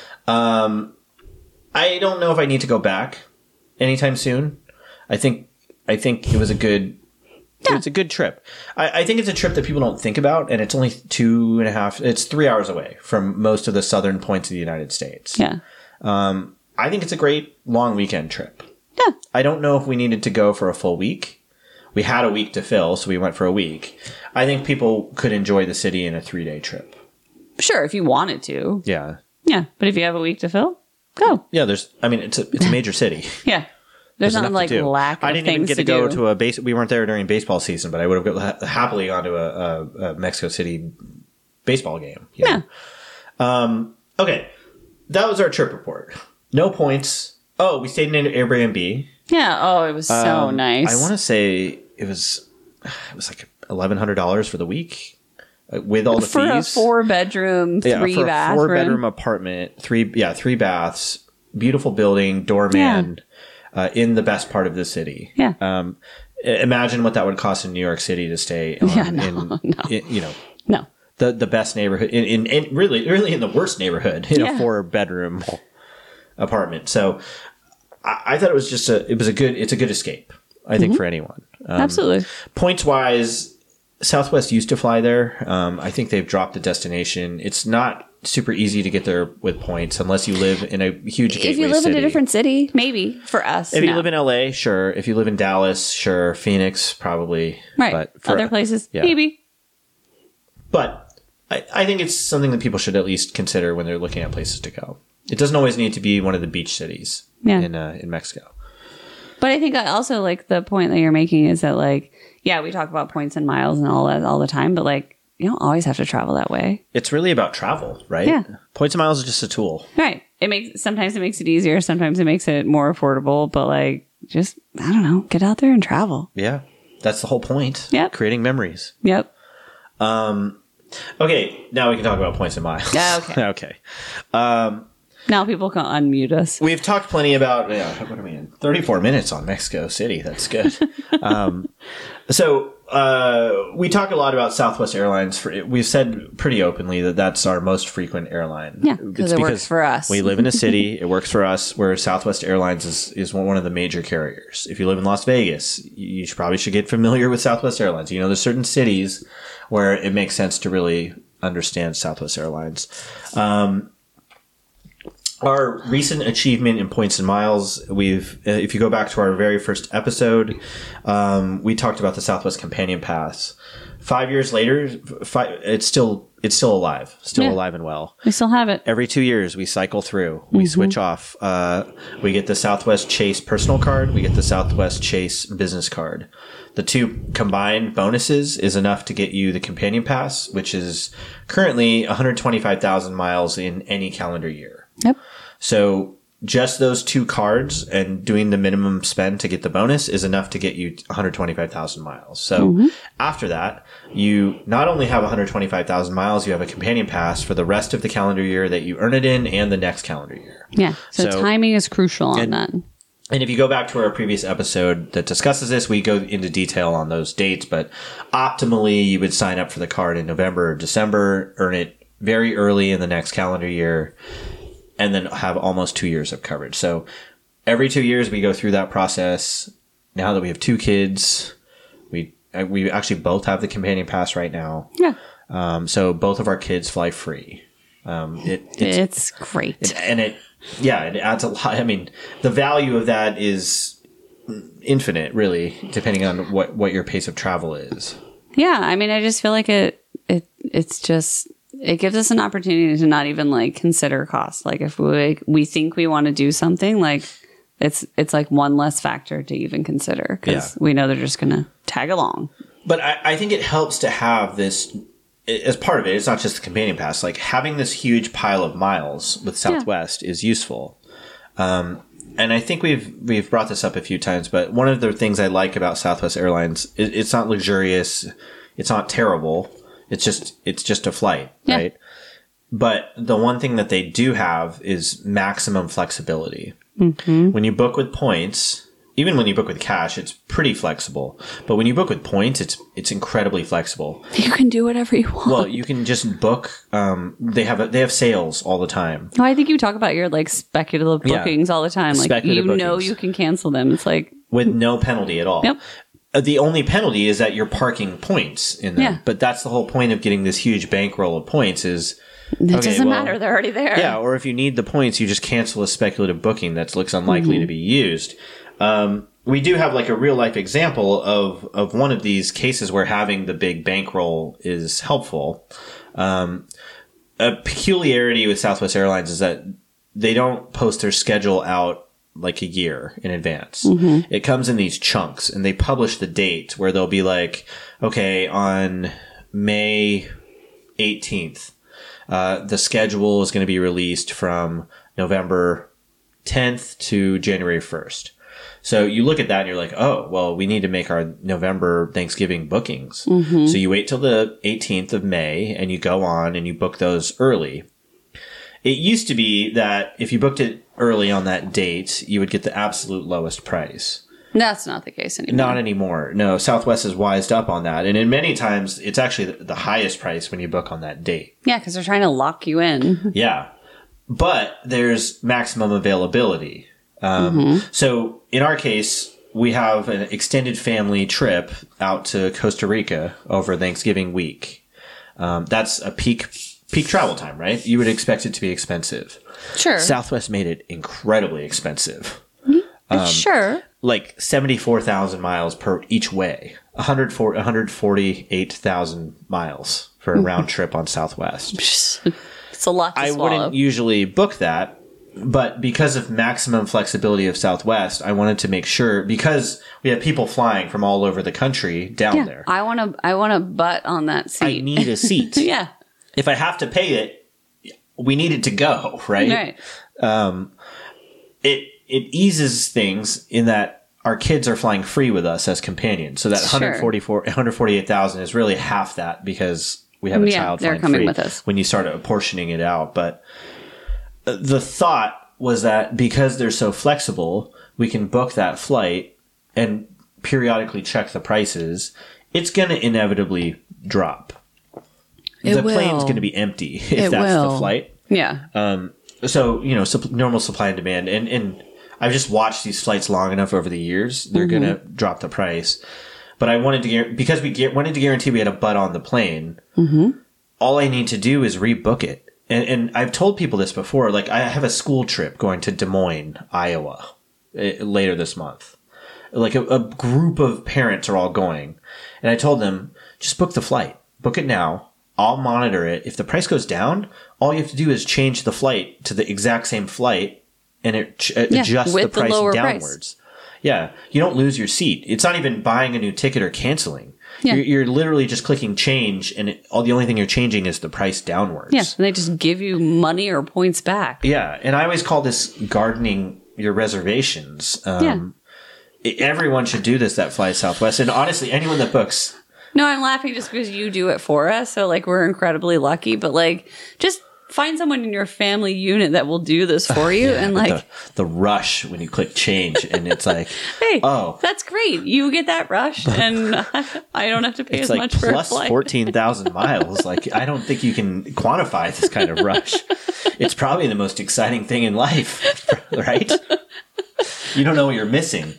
Um, I don't know if I need to go back anytime soon. I think. I think it was a good, yeah. it's a good trip. I, I think it's a trip that people don't think about, and it's only two and a half, it's three hours away from most of the southern points of the United States. Yeah. Um, I think it's a great long weekend trip. Yeah. I don't know if we needed to go for a full week. We had a week to fill, so we went for a week. I think people could enjoy the city in a three day trip. Sure, if you wanted to. Yeah. Yeah, but if you have a week to fill, go. Yeah, there's, I mean, it's a, it's a major city. Yeah. There's, There's not like lack of I didn't things even get to, to go do. to a base. We weren't there during baseball season, but I would have ha- happily gone to a, a, a Mexico City baseball game. You know? Yeah. Um, okay. That was our trip report. No points. Oh, we stayed in an Airbnb. Yeah. Oh, it was so um, nice. I want to say it was, it was like eleven hundred dollars for the week uh, with all the for fees. For a four bedroom, three yeah, for bathroom. a four bedroom apartment, three, yeah, three baths, beautiful building, doorman. Yeah. Uh, in the best part of the city. Yeah. Um, imagine what that would cost in New York City to stay on, yeah, no, in, no. in, you know, no. the, the best neighborhood in, in, in really, really in the worst neighborhood in yeah. a four bedroom apartment. So I, I thought it was just a, it was a good, it's a good escape, I think, mm-hmm. for anyone. Um, Absolutely. Points wise, Southwest used to fly there. Um, I think they've dropped the destination. It's not super easy to get there with points unless you live in a huge gateway If you live city. in a different city, maybe. For us, If no. you live in L A, sure. If you live in Dallas, sure. Phoenix, probably. Right. But for other places, yeah. maybe. But I, I think it's something that people should at least consider when they're looking at places to go. It doesn't always need to be one of the beach cities yeah. in uh, in Mexico. But I think also like the point that you're making is that like, yeah, we talk about points and miles and all that all the time, but like, you don't always have to travel that way. It's really about travel, right? Yeah. Points and miles is just a tool. Right. It makes sometimes it makes it easier, sometimes it makes it more affordable, but like just I don't know, get out there and travel. Yeah. That's the whole point. Yep. Creating memories. Yep. Um Okay, now we can talk about points and miles. Yeah, okay. okay. Um, now people can unmute us. We've talked plenty about, yeah, what are we in? thirty-four minutes on Mexico City. That's good. um, so uh, we talk a lot about Southwest Airlines. For, we've said pretty openly that that's our most frequent airline. Yeah, because it works for us. We live in a city. It works for us, where Southwest Airlines is, is one of the major carriers. If you live in Las Vegas, you should, probably should get familiar with Southwest Airlines. You know, there's certain cities where it makes sense to really understand Southwest Airlines. Um, Our recent achievement in points and miles, we've, if you go back to our very first episode, um, we talked about the Southwest Companion Pass. Five years later, five, it's still, it's still alive, still Yeah. alive and well. We still have it. Every two years, we cycle through, we Mm-hmm. switch off. Uh, we get the Southwest Chase personal card. We get the Southwest Chase business card. The two combined bonuses is enough to get you the Companion Pass, which is currently one hundred twenty-five thousand miles in any calendar year. Yep. So just those two cards and doing the minimum spend to get the bonus is enough to get you one hundred twenty-five thousand miles. So mm-hmm. after that, you not only have one hundred twenty-five thousand miles, you have a companion pass for the rest of the calendar year that you earn it in and the next calendar year. Yeah. So, so timing is crucial on and, that. And if you go back to our previous episode that discusses this, we go into detail on those dates, but optimally you would sign up for the card in November or December, earn it very early in the next calendar year, and then have almost two years of coverage. So every two years we go through that process. Now that we have two kids, we we actually both have the companion pass right now. Yeah. Um, so both of our kids fly free. Um, it, it's, it's great. It, and it, yeah, it adds a lot. I mean, the value of that is infinite, really, depending on what, what your pace of travel is. Yeah. I mean, I just feel like it, it, it's just, it gives us an opportunity to not even like consider cost. Like if we we think we want to do something, like it's it's like one less factor to even consider because yeah. we know they're just going to tag along. But I, I think it helps to have this as part of it. It's not just the companion pass. Like having this huge pile of miles with Southwest yeah. is useful. Um, and I think we've we've brought this up a few times. But one of the things I like about Southwest Airlines, it, it's not luxurious, it's not terrible. It's just it's just a flight, yeah. right? But the one thing that they do have is maximum flexibility. Mm-hmm. When you book with points, even when you book with cash, it's pretty flexible. But when you book with points, it's it's incredibly flexible. You can do whatever you want. Well, you can just book. Um, they have a, they have sales all the time. Oh, I think you talk about your like speculative bookings yeah. all the time. Like speculative you know bookings. You can cancel them. It's like with no penalty at all. Yep. The only penalty is that you're parking points in them. Yeah. But that's the whole point of getting this huge bankroll of points is... It okay, doesn't well, matter. They're already there. Yeah, or if you need the points, you just cancel a speculative booking that looks unlikely mm-hmm. to be used. Um, we do have like a real-life example of, of one of these cases where having the big bankroll is helpful. Um, a peculiarity with Southwest Airlines is that they don't post their schedule out like a year in advance. Mm-hmm. It comes in these chunks and they publish the date where they'll be like, okay, on May eighteenth, uh, the schedule is going to be released from November tenth to January first. So you look at that and you're like, oh, well, we need to make our November Thanksgiving bookings. Mm-hmm. So you wait till the eighteenth of May and you go on and you book those early. It used to be that if you booked it early on that date, you would get the absolute lowest price. That's not the case anymore. Not anymore. No, Southwest has wised up on that. And in many times, it's actually the highest price when you book on that date. Yeah, because they're trying to lock you in. Yeah. But there's maximum availability. Um, mm-hmm. So in our case, we have an extended family trip out to Costa Rica over Thanksgiving week. Um, that's a peak peak travel time, right? You would expect it to be expensive. Sure. Southwest made it incredibly expensive. Um, sure. Like seventy-four thousand miles per each way. one hundred forty-eight thousand miles for a round trip on Southwest. It's a lot to I swallow. wouldn't usually book that, but because of maximum flexibility of Southwest, I wanted to make sure, because we have people flying from all over the country down yeah, there. I want to I want to butt on that seat. I need a seat. Yeah. If I have to pay it, we need it to go, right? Right. Um, it it eases things in that our kids are flying free with us as companions. So that sure. one hundred forty-four, one hundred forty-eight thousand is really half that because we have a Yeah, child they're flying coming free with us. when you start apportioning it out. But uh, the thought was that because they're so flexible, we can book that flight and periodically check the prices. It's going to inevitably drop. It the will. plane's going to be empty if It that's will. the flight. Yeah. Um, so, you know, supp- normal supply and demand. And, and I've just watched these flights long enough over the years. They're Mm-hmm. going to drop the price. But I wanted to, guar- because we get, wanted to guarantee we had a butt on the plane, Mm-hmm. all I need to do is rebook it. And, and I've told people this before. Like, I have a school trip going to Des Moines, Iowa, uh, later this month. Like, a, a group of parents are all going. And I told them, just book the flight. Book it now. I'll monitor it. If the price goes down, all you have to do is change the flight to the exact same flight and it ch- Yeah, adjust with the price the lower downwards. Price. Yeah. You don't lose your seat. It's not even buying a new ticket or canceling. Yeah. You're, you're literally just clicking change and it, all the only thing you're changing is the price downwards. Yeah. And they just give you money or points back. Yeah. And I always call this gardening your reservations. Um, yeah. Everyone should do this that flies Southwest. And honestly, anyone that books... No, I'm laughing just because you do it for us. So, like, we're incredibly lucky. But, like, just find someone in your family unit that will do this for you. Yeah, and, like, the, the rush when you click change and it's like, hey, oh, that's great. You get that rush and I don't have to pay it's as like much for a plus flight. fourteen thousand miles. Like, I don't think you can quantify this kind of rush. It's probably the most exciting thing in life, right? You don't know what you're missing.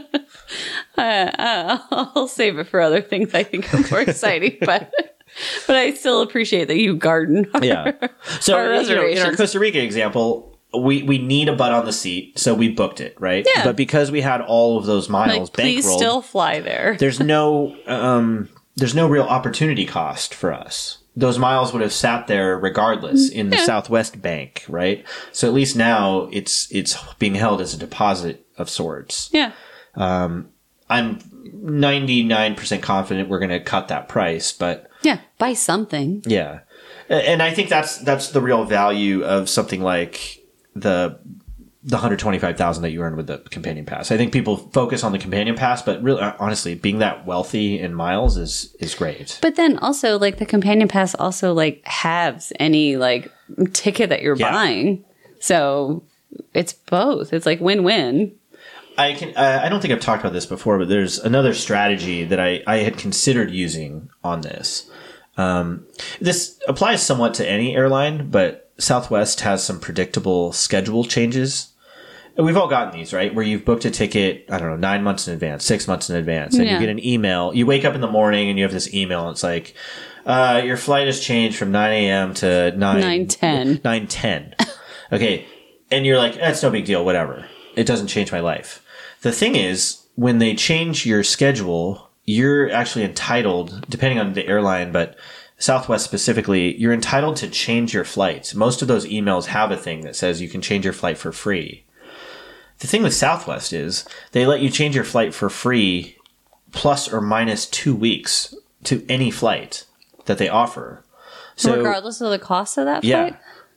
Uh, uh, I'll save it for other things I think are more exciting, but but I still appreciate that you garden. Our, Yeah. So our you know, in our reservations. Costa Rica example, we, we need a butt on the seat, so we booked it, right? Yeah. But because we had all of those miles Like, please bankrolled, still fly there. there's no um, there's no real opportunity cost for us. Those miles would have sat there regardless in the Yeah. Southwest Bank, right? So at least now it's it's being held as a deposit of sorts. Yeah. I'm ninety-nine percent confident we're going to cut that price, but Yeah. Buy something. yeah. A- And I think that's that's the real value of something like the the one hundred twenty-five thousand that you earn with the companion pass. I think people focus on the companion pass, but really honestly, being that wealthy in miles is is great. But then also, like, the companion pass also, like, halves any, like, ticket that you're Yeah. buying. So it's both. It's like win-win. I can. Uh, I don't think I've talked about this before, but there's another strategy that I, I had considered using on this. Um, this applies somewhat to any airline, but Southwest has some predictable schedule changes. And we've all gotten these, right? Where you've booked a ticket, I don't know, nine months in advance, six months in advance, and Yeah. you get an email. You wake up in the morning and you have this email, and it's like, uh, your flight has changed from nine a.m. to nine nine ten. nine ten. Okay. And you're like, that's no big deal, whatever. It doesn't change my life. The thing is, when they change your schedule, you're actually entitled, depending on the airline, but Southwest specifically, you're entitled to change your flights. Most of those emails have a thing that says you can change your flight for free. The thing with Southwest is they let you change your flight for free plus or minus two weeks to any flight that they offer. So, Regardless of the cost of that yeah. flight?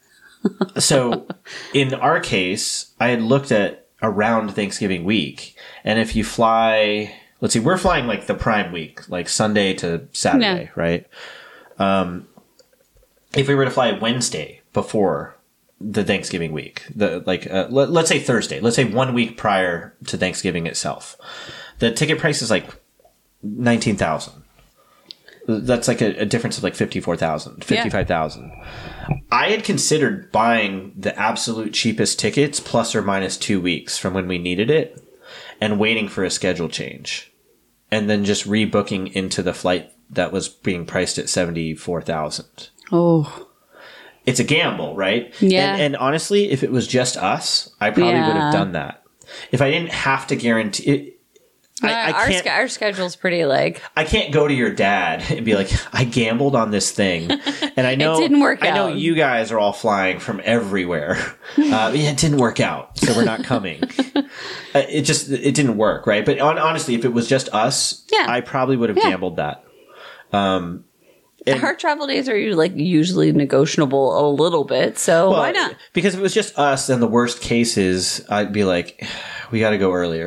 So in our case, I had looked at around Thanksgiving week. And if you fly, let's see, we're flying like the prime week, like Sunday to Saturday, Yeah. right? Um, if we were to fly Wednesday before the Thanksgiving week, the like, uh, let, let's say Thursday, let's say one week prior to Thanksgiving itself, the ticket price is like nineteen thousand. That's like a, a difference of like fifty-four thousand, fifty-five thousand. Yeah. I had considered buying the absolute cheapest tickets plus or minus two weeks from when we needed it and waiting for a schedule change and then just rebooking into the flight that was being priced at seventy-four thousand. Oh. It's a gamble, right? Yeah. And, and honestly, if it was just us, I probably Yeah. would have done that. If I didn't have to guarantee it, I, I our, can't, sch- our schedule's pretty, like... I can't go to your dad and be like, I gambled on this thing. And I know, It didn't work I know out. you guys are all flying from everywhere. Uh, yeah, it didn't work out. So we're not coming. uh, it just, it didn't work. Right. But on, honestly, if it was just us, Yeah. I probably would have Yeah. gambled that. Um, and- Our travel days are like usually negotiable a little bit, so well, why not? Because if it was just us, then the worst case is I'd be like, we got to go earlier.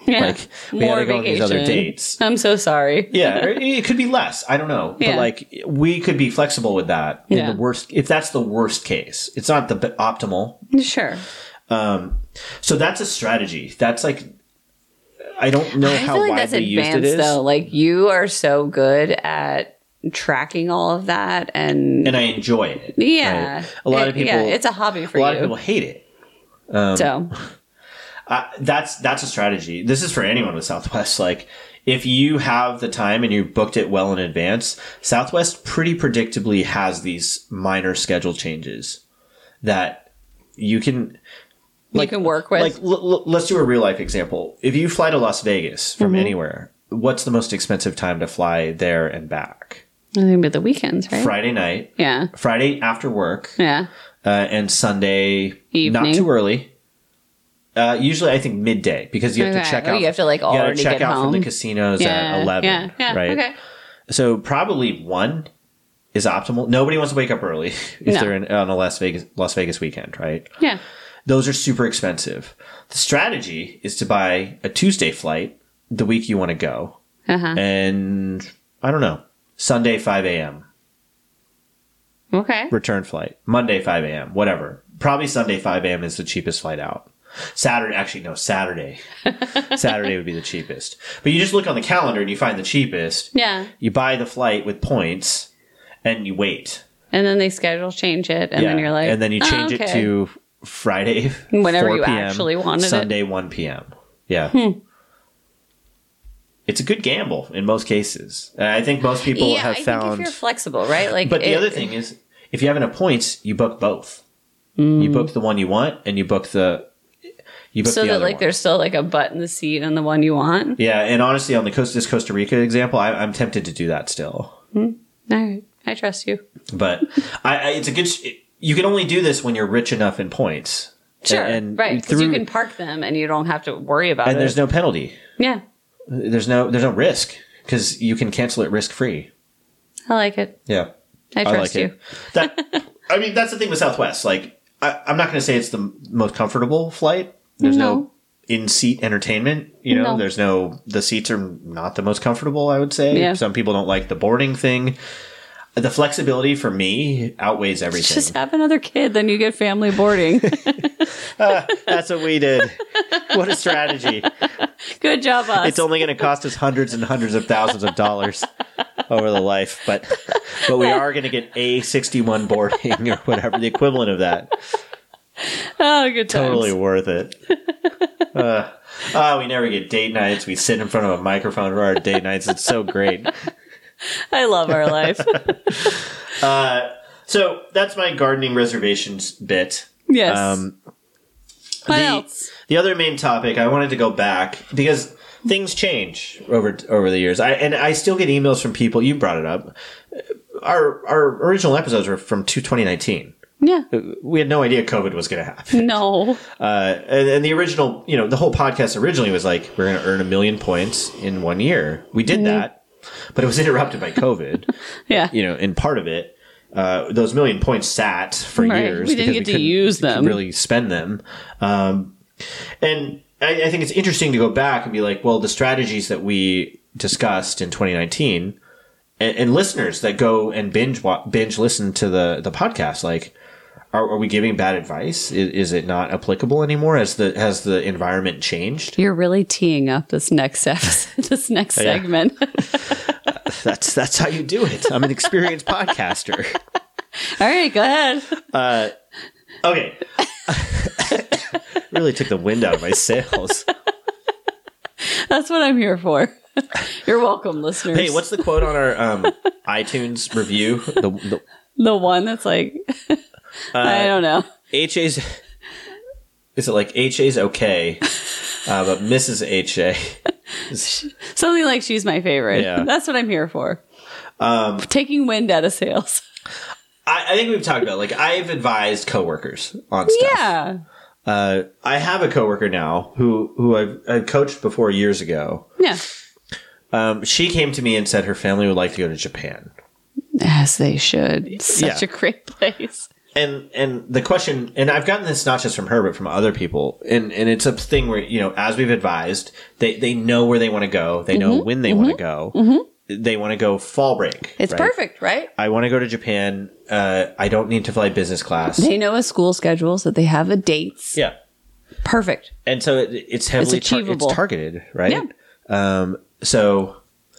Yeah. Like we More had to go on these other vacation. dates. I'm so sorry. Yeah, or it could be less. I don't know, Yeah. but like we could be flexible with that. In Yeah. the worst, if that's the worst case, it's not the b- optimal. Sure. Um, so that's a strategy. That's like I don't know I how feel like that's widely used it advanced is. though. Like you are so good at tracking all of that, and And I enjoy it. yeah, right? A lot of It- people. yeah, it's a hobby for a lot you. of people hate it. Um, so Uh, that's that's a strategy. This is for anyone with Southwest. Like, if you have the time and you booked it well in advance, Southwest pretty predictably has these minor schedule changes that you can like you can work with. Like, l- l- let's do a real life example. If you fly to Las Vegas from Mm-hmm. anywhere, what's the most expensive time to fly there and back? I think about the weekends, right? Friday night, Yeah, Friday after work, yeah. uh, and Sunday Evening. not too early. Uh, usually, I think midday because you have Okay. to check Oh, out. you have to, like, you gotta already check get out from the home. casinos Yeah, at eleven. yeah, yeah, right. okay. So probably one is optimal. Nobody wants to wake up early if No. they're in, on a Las Vegas Las Vegas weekend, right? Yeah. Those are super expensive. The strategy is to buy a Tuesday flight the week you want to go, Uh-huh. and I don't know, Sunday five a.m. Okay. return flight, Monday five a.m. whatever. Probably Sunday five a.m. is the cheapest flight out. Saturday, actually no, Saturday. Saturday would be the cheapest. But you just look on the calendar and you find the cheapest. Yeah. You buy the flight with points and you wait. And then they schedule change it, and Yeah. then you're like, and then you "Oh, change okay." it to Friday, Whenever four you p.m., actually wanted it. Sunday, one p.m. Yeah. Hmm. It's a good gamble in most cases. And I think most people yeah, have I found. think if you're flexible, right? Like, But the it- other thing is, if you have enough points, you book both. You book the one you want, and you book the you book so the that other like one. there's still like a butt in the seat on the one you want. Yeah, and honestly, on the Costa, this Costa Rica example, I, I'm tempted to do that still. All right, I trust you. But I, I, it's a good. sh- You can only do this when you're rich enough in points. Sure, and right? Because you through- can park them, and you don't have to worry about and it. there's no penalty. yeah, There's no there's no risk because you can cancel it risk free. I like it. Yeah, I trust you. it. That I mean, that's the thing with Southwest. Like, I, I'm not going to say it's the m- most comfortable flight. There's no, No. in-seat entertainment. You know, No. there's no. The seats are not the most comfortable. I would say. Yeah. Some people don't like the boarding thing. The flexibility for me outweighs everything. Just have another kid, then you get family boarding. That's what we did. What a strategy! Good job, us. It's only going to cost us hundreds and hundreds of thousands of dollars over the life, but but we are going to get A sixty-one boarding or whatever the equivalent of that. oh, good times. Totally worth it. Uh, oh, we never get date nights. We sit in front of a microphone for our date nights. It's so great. I love our life. Uh, so that's my gardening reservations bit. Yes. Um, what the, else? The other main topic, I wanted to go back because things change over over the years. I and I still get emails from people. You brought it up. Our our original episodes were from twenty nineteen. Yeah. We had no idea COVID was going to happen. No. Uh, and, and the original, you know, the whole podcast originally was like, we're going to earn a million points in one year. We did that, but it was interrupted by COVID. Yeah. You know, and part of it, uh, those million points sat for Right. years. We didn't because get to couldn't use them. really spend them. Um, and I, I think it's interesting to go back and be like, well, the strategies that we discussed in twenty nineteen and, and listeners that go and binge wa- binge listen to the, the podcast, like, Are, are we giving bad advice? Is, is it not applicable anymore? Has the has the environment changed? You're really teeing up this next episode, this next Oh, yeah. segment. That's that's how you do it. I'm an experienced podcaster. All right, go ahead. Okay. Really took the wind out of my sails. That's what I'm here for. You're welcome, listeners. Hey, what's the quote on our um, iTunes review? The, the the one that's like, I don't know. H A's. Is it like H A's okay, uh, but Missus H A? is- Something like she's my favorite. Yeah. That's what I'm here for. Um, Taking wind out of sails. I, I think we've talked about like I've advised coworkers on stuff. Yeah. Uh, I have a coworker now who who I've, I've coached before years ago. Yeah. Um, she came to me and said her family would like to go to Japan. As they should. Such Yeah. a great place. And and the question, and I've gotten this not just from her, but from other people, and, and it's a thing where, you know, as we've advised, they, they know where they want to go. They know mm-hmm. when they mm-hmm. want to go. Mm-hmm. They want to go fall break. It's right? perfect, right? I want to go to Japan. Uh, I don't need to fly business class. They know a school schedule, so they have a dates. Yeah. Perfect. And so it, it's heavily it's achievable. Tar- it's targeted, right? Yeah. Um, so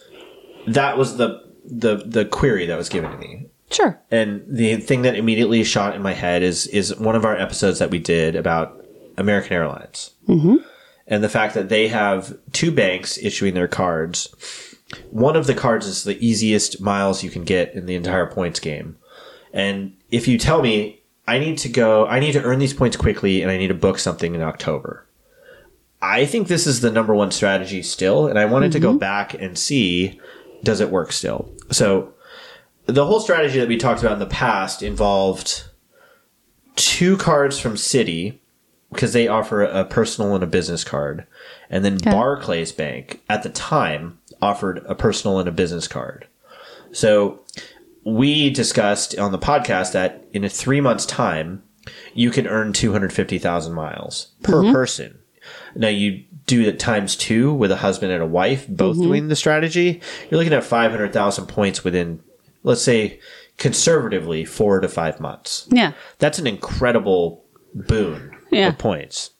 that was the, the, the query that was given to me. Sure. And the thing that immediately shot in my head is is one of our episodes that we did about American Airlines. Mm-hmm. And the fact that they have two banks issuing their cards. One of the cards is the easiest miles you can get in the entire points game. And if you tell me, I need to go, I need to earn these points quickly and I need to book something in October. I think this is the number one strategy still. And I wanted mm-hmm. to go back and see, does it work still? So the whole strategy that we talked about in the past involved two cards from Citi because they offer a personal and a business card. And then okay. Barclays Bank at the time offered a personal and a business card. So we discussed on the podcast that in a three months time, you can earn two hundred fifty thousand miles per mm-hmm. person. Now you do it times two with a husband and a wife, both mm-hmm. doing the strategy. You're looking at five hundred thousand points within, let's say, conservatively, four to five months. Yeah. That's an incredible boon yeah. of points.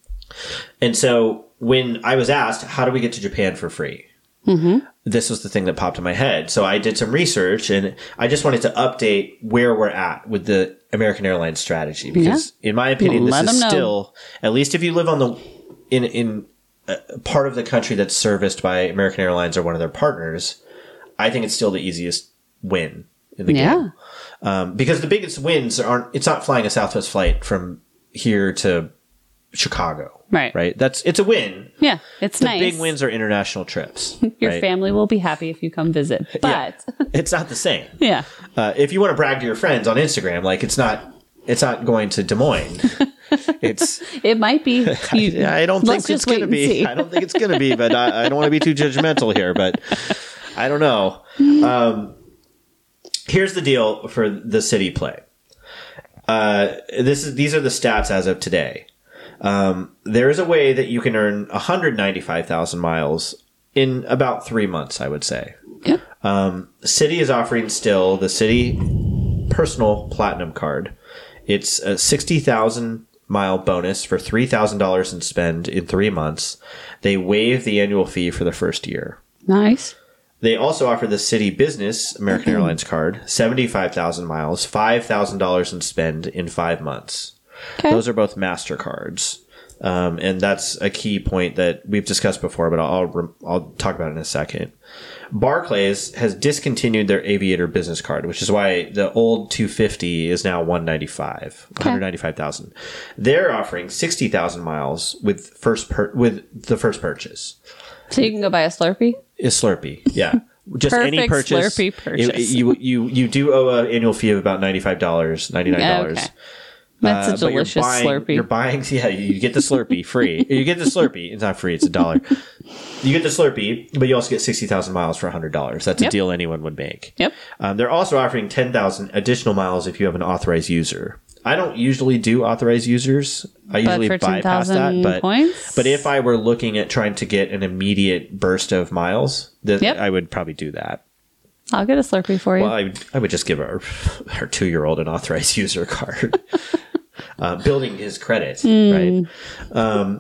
And so when I was asked, how do we get to Japan for free? Mm-hmm. This was the thing that popped in my head. So I did some research and I just wanted to update where we're at with the American Airlines strategy. Because yeah. in my opinion, Let this is know. still, at least if you live on the, in, in a part of the country that's serviced by American Airlines or one of their partners, I think it's still the easiest win in the yeah. game. Um, because the biggest wins aren't, it's not flying a Southwest flight from here to Chicago. Right. Right. That's, it's a win. Yeah. It's the nice. The big wins are international trips. Your right? family will be happy if you come visit, but yeah. It's not the same. Yeah. Uh, if you want to brag to your friends on Instagram, like it's not, it's not going to Des Moines. It's, it might be. You, I, I don't think it's going to be, see. I don't think it's going to be, but I, I don't want to be too judgmental here, but I don't know. Um, here's the deal for the Citi play. Uh, this is, these are the stats as of today. Um, there is a way that you can earn one hundred ninety-five thousand miles in about three months, I would say. Yep. Um, Citi is offering still the Citi Personal Platinum Card. It's a sixty thousand mile bonus for three thousand dollars in spend in three months. They waive the annual fee for the first year. Nice. They also offer the Citi Business American Airlines card, seventy-five thousand miles, five thousand dollars in spend in five months. Okay. Those are both MasterCards. Um, and that's a key point that we've discussed before, but I'll, I'll, I'll talk about it in a second. Barclays has discontinued their Aviator business card, which is why the old two hundred fifty is now one hundred ninety-five, okay. one hundred ninety-five thousand. They're offering sixty thousand miles with first per- with the first purchase. So you can go buy a Slurpee? A Slurpee, yeah. Just Perfect any purchase. Slurpee purchase. It, you, you, you do owe an annual fee of about ninety-five dollars, ninety-nine dollars. Okay. That's a uh, delicious you're buying, Slurpee. You're buying, yeah, you get the Slurpee free. You get the Slurpee. It's not free. It's a dollar. You get the Slurpee, but you also get sixty thousand miles for one hundred dollars. That's yep. a deal anyone would make. Yep. Um, they're also offering ten thousand additional miles if you have an authorized user. I don't usually do authorized users. I usually but for bypass that. But, points? but if I were looking at trying to get an immediate burst of miles, th- yep. I would probably do that. I'll get a Slurpee for you. Well, I would, I would just give our, our two-year-old an authorized user card. Uh, building his credit, mm. right? Um,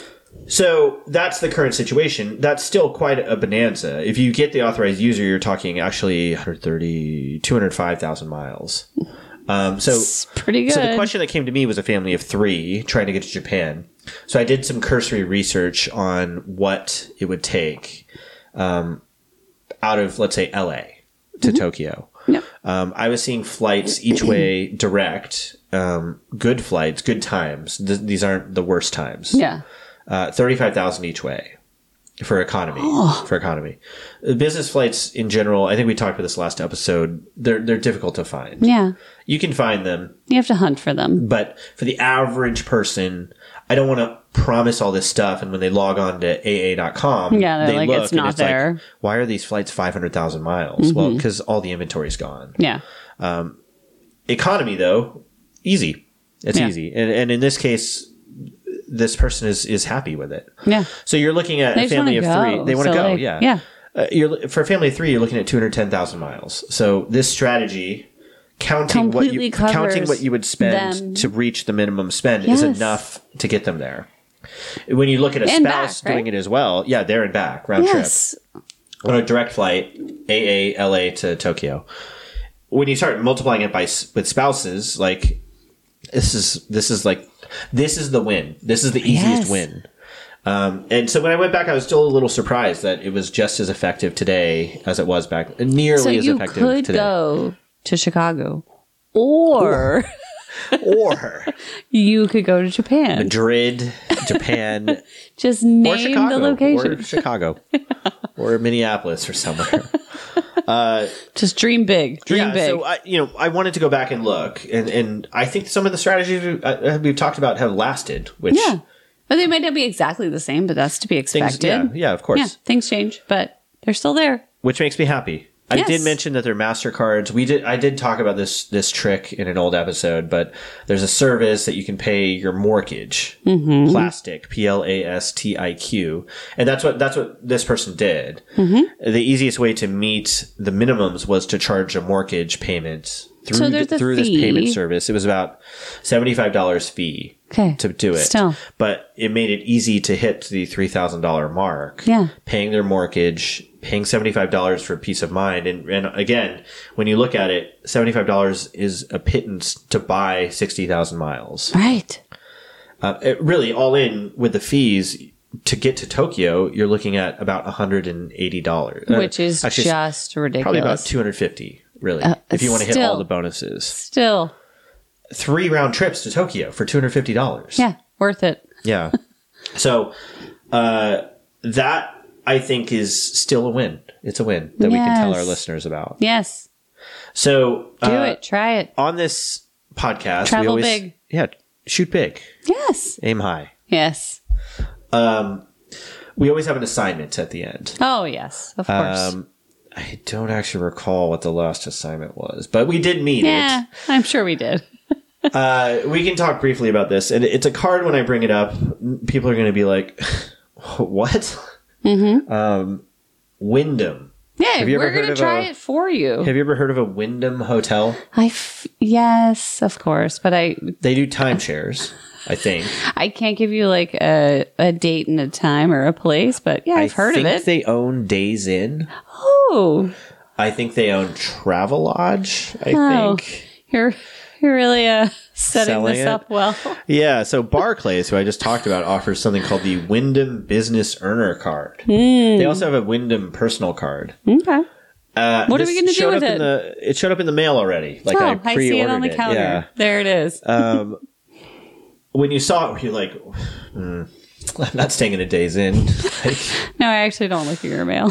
so that's the current situation. That's still quite a bonanza. If you get the authorized user, you're talking actually one hundred thirty, two hundred five thousand miles. Um, so it's pretty good. So the question that came to me was a family of three trying to get to Japan. So I did some cursory research on what it would take um, out of, let's say, L A to mm-hmm. Tokyo. Yep. Um, I was seeing flights each way direct, um, good flights, good times. Th- these aren't the worst times. Yeah. Uh, thirty-five thousand each way for economy, oh. for economy. The business flights in general, I think we talked about this last episode. They're, they're difficult to find. Yeah. You can find them. You have to hunt for them. But for the average person, I don't want to promise all this stuff. And when they log on to A A dot com, yeah, they're they like, look it's not and it's there. Like, why are these flights five hundred thousand miles? Mm-hmm. Well, because all the inventory's gone. Yeah. Um, economy, though, easy. It's Yeah. easy. And, and in this case, this person is, is happy with it. Yeah. So you're looking at They a just family of wanna three. go. They want to So, go. like, yeah. yeah. Uh, you're for a family of three. You're looking at two hundred ten thousand miles. So this strategy, counting what Completely you counting covers what you would spend them. to reach the minimum spend Yes. is enough to get them there. When you look at a And spouse back, right? doing it as well, yeah, there and back round Yes. trip on a direct flight, A A L A to Tokyo. When you start multiplying it by s- with spouses, like this is this is like this is the win. This is the easiest Yes. win. Um, and so when I went back, I was still a little surprised that it was just as effective today as it was back, nearly So as you effective could today. go to Chicago, or Or you could go to Japan. Madrid, Japan, Just or name Chicago, the location. or Chicago, or Minneapolis, or somewhere. Just dream big. Dream yeah, big. so I, you know, I wanted to go back and look, and, and I think some of the strategies we- uh, we've talked about have lasted. Which yeah. But they might not be exactly the same, but that's to be things, expected. yeah, yeah, of course. Yeah, things change, but they're still there. Which makes me happy. I Yes. did mention that they're MasterCards. We did. I did talk about this this trick in an old episode, but there's a service that you can pay your mortgage, Mm-hmm. plastic, P L A S T I Q, and that's what that's what this person did. Mm-hmm. The easiest way to meet the minimums was to charge a mortgage payment through So there's a through this fee. payment service. It was about seventy five dollars fee. Okay. To do it. Still. But it made it easy to hit the three thousand dollars mark. Yeah. Paying their mortgage, paying seventy-five dollars for peace of mind. And, and again, when you look at it, seventy-five dollars is a pittance to buy sixty thousand miles. Right. Uh, it really, all in with the fees, to get to Tokyo, you're looking at about one hundred eighty dollars. Which is actually, just ridiculous. probably about two hundred fifty dollars, really, Uh, if you want to hit all still. the bonuses. Still. Three round trips to Tokyo for two hundred fifty dollars. Yeah. Worth it. Yeah. So uh, that, I think, is still a win. It's a win that we can tell our Yes. listeners about. Yes. So Do uh, it. Try it. on this podcast, we Travel always, big. Yeah, shoot big, Yes. aim high. Yes. Um, we always have an assignment at the end. Oh, yes. Of course. Um, I don't actually recall what the last assignment was, but we did meet yeah. it. I'm sure we did. Uh, we can talk briefly about this, and it's a card. When I bring it up, people are going to be like, "What?" Mm-hmm. Um, Wyndham. Yeah. Have you We're ever heard going to of try a- it for you. Have you ever heard of a Wyndham hotel? I f- yes, of course. But I They do timeshares, I think. I can't give you like a, a date and a time or a place, but yeah, I've I heard of think it. they own Days Inn. Oh, I think they own Travelodge. I oh. think. You're you're really uh, setting Selling this it? up well. Yeah, so Barclays, who I just talked about, offers something called the Wyndham Business Earner Card. Hmm. They also have a Wyndham Personal Card. Okay. Uh, What are this we gonna do showed with up it? In the, it showed up in the mail already. Like I oh, pre-ordered I see it on the counter. Yeah. There it is. Um, when you saw it, you're like, hmm, I'm not staying in a Days Inn. Like, no, I actually don't look at your mail.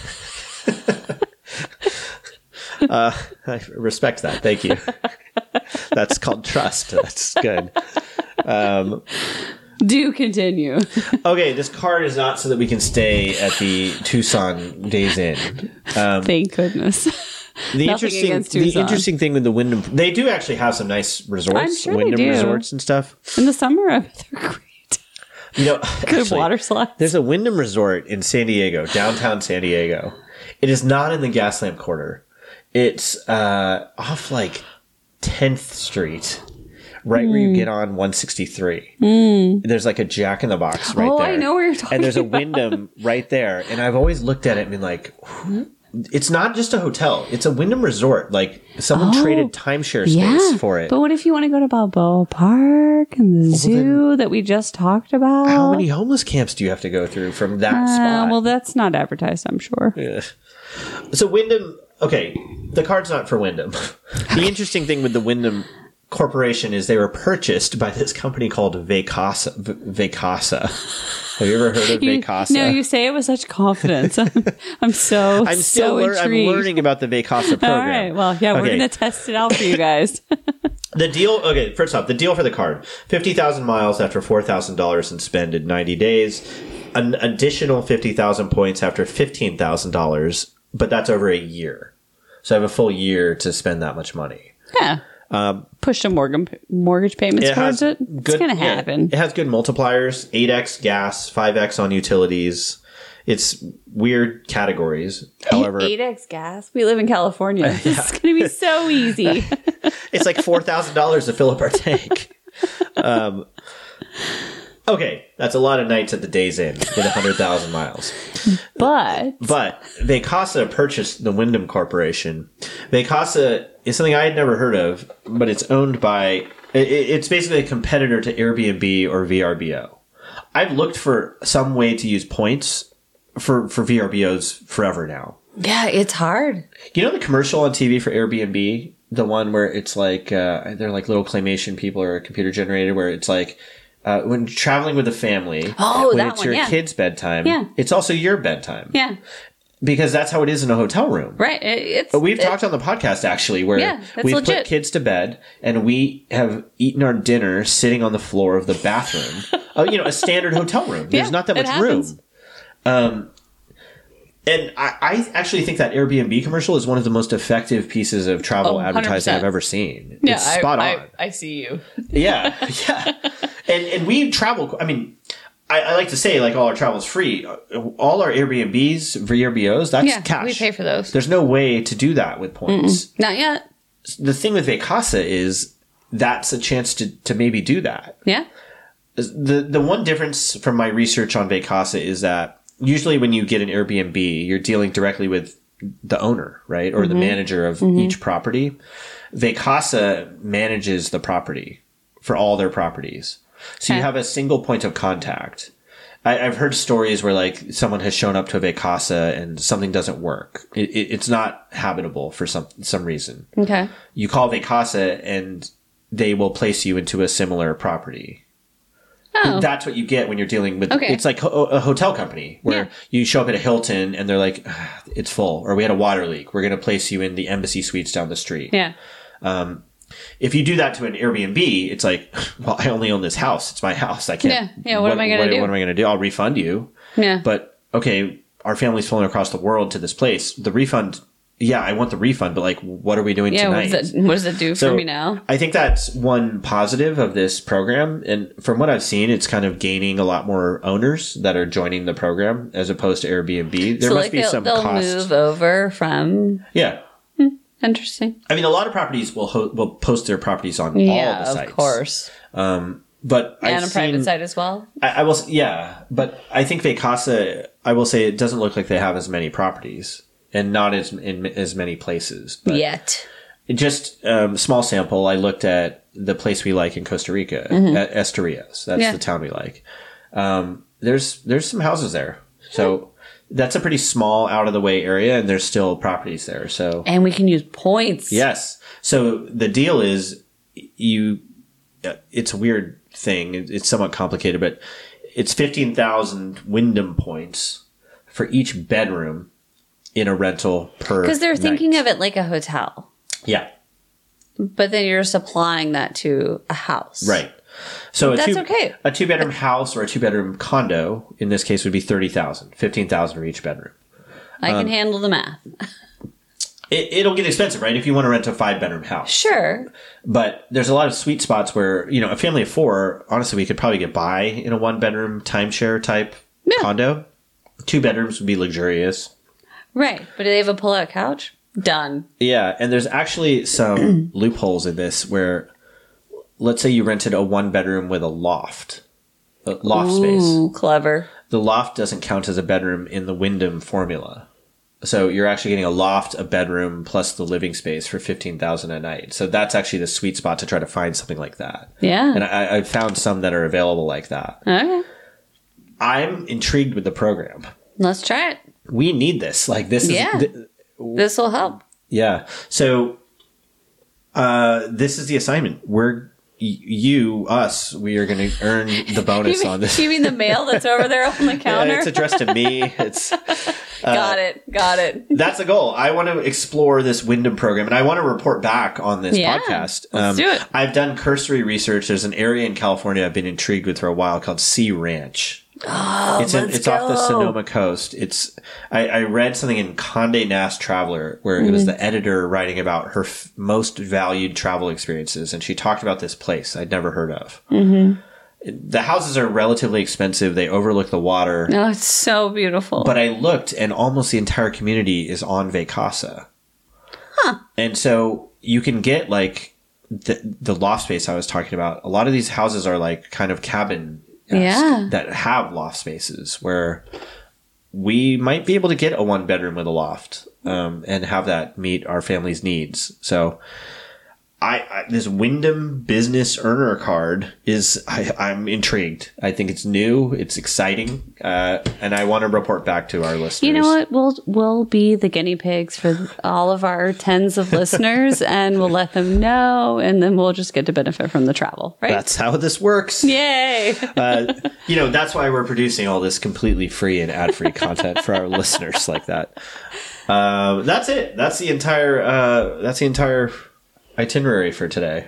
uh, I respect that. Thank you. That's called trust. That's good. Um, Do continue. okay, this card is not so that we can stay at the Tucson Days Inn. Um, Thank goodness. the Nothing interesting, against the Tucson. interesting thing with the Wyndham, they do actually have some nice resorts, I'm sure they Wyndham do. resorts and stuff. In the summer, uh, they're great. You know, Good actually, water slides. There's a Wyndham resort in San Diego, downtown San Diego. It is not in the Gaslamp Quarter. It's uh, off like tenth Street, right where Hmm. you get on one sixty-three. Mm. There's like a Jack in the Box right Oh, there. I know where you're talking And there's a about. Wyndham right there. And I've always looked at it and been like, who? It's not just a hotel. It's a Wyndham resort. Like someone Oh, traded timeshare space Yeah, for it. but what if you want to go to Balboa Park and the zoo that we just talked about? How many homeless camps do you have to go through from that Uh, spot? well, that's not advertised, I'm sure. Yeah. So Wyndham, okay, the card's not for Wyndham. The interesting thing with the Wyndham Corporation is they were purchased by this company called Vacasa. V- Vacasa. Have you ever heard of You- Vacasa? No, you say it with such confidence. I'm, I'm so I'm still so lear- I'm intrigued. learning about the Vacasa program. All right. Well, yeah, we're Okay. going to test it out for you guys. The deal, okay, first off, the deal for the card fifty thousand miles after four thousand dollars in spend in ninety days, an additional fifty thousand points after fifteen thousand dollars, but that's over a year. So I have a full year to spend that much money. Yeah. Um, Push some mortgage mortgage payments it towards has it. good, It's gonna yeah, happen. it has good multipliers, eight x gas, five x on utilities. It's weird categories. However, eight x gas. We live in California. This is gonna be so easy. it's like four thousand dollars to fill up our tank. Um, okay, that's a lot of nights at the Days Inn with one hundred thousand miles. But But Vacasa purchased the Wyndham Corporation. Vacasa is something I had never heard of, but it's owned by... It, it's basically a competitor to Airbnb or V R B O. I've looked for some way to use points for, for V R B Os forever now. yeah, it's hard. You know the commercial on T V for Airbnb? The one where it's like, uh, they're like little claymation people or computer generated, where it's like, uh, when traveling with a family, Oh, when that it's one, your yeah. kid's bedtime, Yeah. it's also your bedtime. Yeah, Because that's how it is in a hotel room. right. It, it's But we've it- talked on the podcast actually where Yeah, that's we've legit. put kids to bed and we have eaten our dinner sitting on the floor of the bathroom. uh, you know, a standard hotel room. There's Yeah, not that it much room. happens. Um, and I, I actually think that Airbnb commercial is one of the most effective pieces of travel Oh, one hundred advertising percent. I've ever seen. Yeah, it's spot I, on. I, I see you. Yeah, yeah. And and we travel. I mean, I, I like to say like all our travel is free. All our Airbnbs, V R B Os, that's Yeah, cash. we pay for those. There's no way to do that with points. Not yet. The thing with Vacasa is that's a chance to to maybe do that. Yeah. The the one difference from my research on Vacasa is that usually when you get an Airbnb, you're dealing directly with the owner, right? Or the manager of each property. Vacasa manages the property for all their properties. So you Okay. have a single point of contact. I, I've heard stories where like someone has shown up to a Vacasa and something doesn't work. It, it, it's not habitable for some some reason. Okay. You call Vacasa and they will place you into a similar property. Oh. That's what you get when you're dealing with. Okay. It's like ho- a hotel company where Yeah. you show up at a Hilton and they're like, "Ah, it's full, or we had a water leak. We're going to place you in the Embassy Suites down the street. Yeah. If you do that to an Airbnb, it's like, well, I only own this house. It's my house. I can't. Yeah. Yeah, what am I gonna what, do? What am I going to do? I'll refund you. Yeah. But okay, our family's flown across the world to this place. The refund. Yeah, I want the refund, but like, what are we doing yeah. What tonight? does, it, what does it do So, for me now? I think that's one positive of this program. And from what I've seen, it's kind of gaining a lot more owners that are joining the program as opposed to Airbnb. There so must like be they'll, some they'll cost. move over from. Yeah. Interesting. I mean, a lot of properties will ho- will post their properties on all Yeah, the sites. of course. But And I've a private seen, site as well. I, I will, s- yeah. But I think Vacasa, I will say it doesn't look like they have as many properties and not as in as many places. But Yet. just um, small sample. I looked at the place we like in Costa Rica, at Estorils. That's Mm-hmm. Yeah. the town we like. Um, there's there's some houses there, so that's a pretty small, out of the way area, and there's still properties there. So And we can use points. yes, so the deal is you. uh, It's a weird thing. It- It's somewhat complicated, but it's fifteen thousand Wyndham points for each bedroom in a rental per. Because they're thinking night. of it like a hotel. Yeah. But then you're just applying that to a house. Right. So a That's two, okay. a two bedroom house or a two bedroom condo in this case would be thirty thousand, fifteen thousand for each bedroom. I Um, can handle the math. It, it'll get expensive, right? If you want to rent a five bedroom house. Sure. But there's a lot of sweet spots where, you know, a family of four, honestly, we could probably get by in a one bedroom timeshare type Yeah. condo. Two bedrooms would be luxurious. Right. But do they have a pull out couch? Done. Yeah. And there's actually some loopholes in this where, let's say you rented a one bedroom with a loft, a loft space. Ooh, clever. The loft doesn't count as a bedroom in the Wyndham formula. So you're actually getting a loft, a bedroom, plus the living space for fifteen thousand a night. So that's actually the sweet spot to try to find something like that. Yeah. And I, I've found some that are available like that. Okay. I'm intrigued with the program. Let's try it. We need this. Like this Yeah. is, th- This will help. yeah. So, uh, this is the assignment. We're y- you, us. We are going to earn the bonus You mean, on this. you mean the mail that's over there on the Yeah, counter? it's addressed to me. It's. got it. Got it. That's the goal. I want to explore this Wyndham program, and I want to report back on this Yeah, podcast. let's do it. I've done cursory research. There's an area in California I've been intrigued with for a while called Sea Ranch. Oh, it's in, let's it's off the go. Sonoma coast. It's I, I read something in Condé Nast Traveler where it was the editor writing about her f- most valued travel experiences, and she talked about this place I'd never heard of. Mm-hmm. The houses are relatively expensive. They overlook the water. Oh, it's so beautiful. But I looked, and almost the entire community is on Vacasa. Huh. And so you can get like the the loft space I was talking about. A lot of these houses are like kind of cabin Yeah. that have loft spaces where we might be able to get a one bedroom with a loft um, and have that meet our family's needs. So I, I this Wyndham Business Earner Card is I, I'm intrigued. I think it's new, it's exciting, uh, and I want to report back to our listeners. You know what? We'll we'll be the guinea pigs for all of our tens of listeners, and we'll let them know, and then we'll just get to benefit from the travel, right? That's how this works. Yay! uh, you know, that's why we're producing all this completely free and ad-free content for our listeners like that. Uh, that's it. That's the entire. Uh, that's the entire itinerary for today.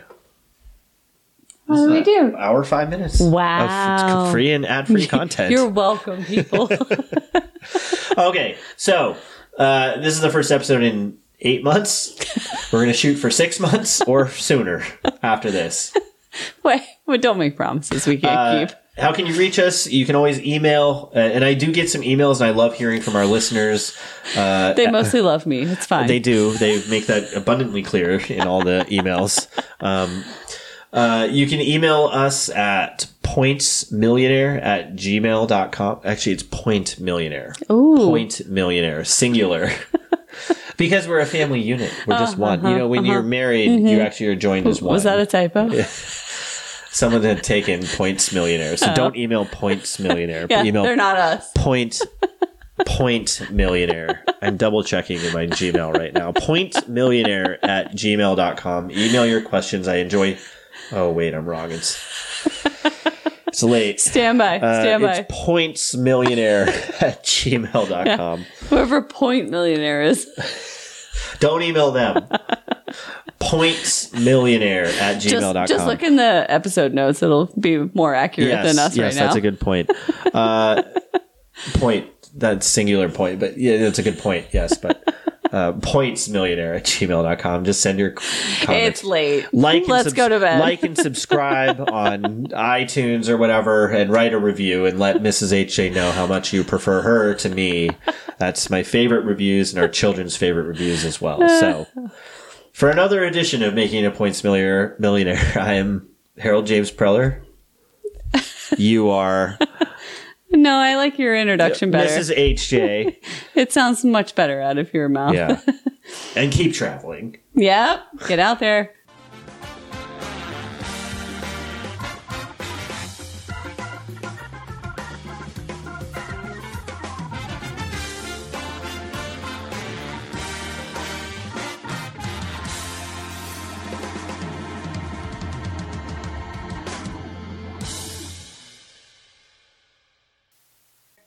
What do we do? Hour five minutes. Wow. Of free and ad-free content. You're welcome, people. Okay, so uh, this is the first episode in eight months. We're going to shoot for six months or sooner after this. Wait, well, don't make promises we can't Uh, keep. How can you reach us? You can always email, uh, and I do get some emails, and I love hearing from our listeners. Uh, They mostly love me. It's fine. they do. They make that abundantly clear in all the emails. Um, uh, you can email us at pointsmillionaire at gmail dot com. Actually, it's point millionaire. Ooh. Point millionaire, singular. Because we're a family unit. We're just one. You know, when you're married, you actually are joined as one. Was that a typo? Someone had taken points millionaire. So don't email points millionaire. Yeah, email they're not us. point point millionaire. I'm double checking in my Gmail right now. Point millionaire at gmail dot com. Email your questions. I enjoy. Oh wait, I'm wrong. It's it's late. Stand by. Uh, Stand by. it's points millionaire at gmail dot com. Yeah. Whoever point millionaire is. Don't email them. Points millionaire at gmail dot com. Just, just look in the episode notes. It'll be more accurate yes, than us yes, right now. that's a good point. Uh, point. That's singular point, but yeah, that's a good point. Yes, but uh, points millionaire at gmail dot com. Just send your comments. It's late. Like and Let's subs- go to bed. Like and subscribe on iTunes or whatever, and write a review and let Missus H J know how much you prefer her to me. That's my favorite reviews and our children's favorite reviews as well. So. For another edition of Making a Points Millionaire, millionaire I am Harold James Preller. You are... No, I like your introduction better. Missus H J. It sounds much better out of your mouth. Yeah. And keep traveling. Yep. Get out there.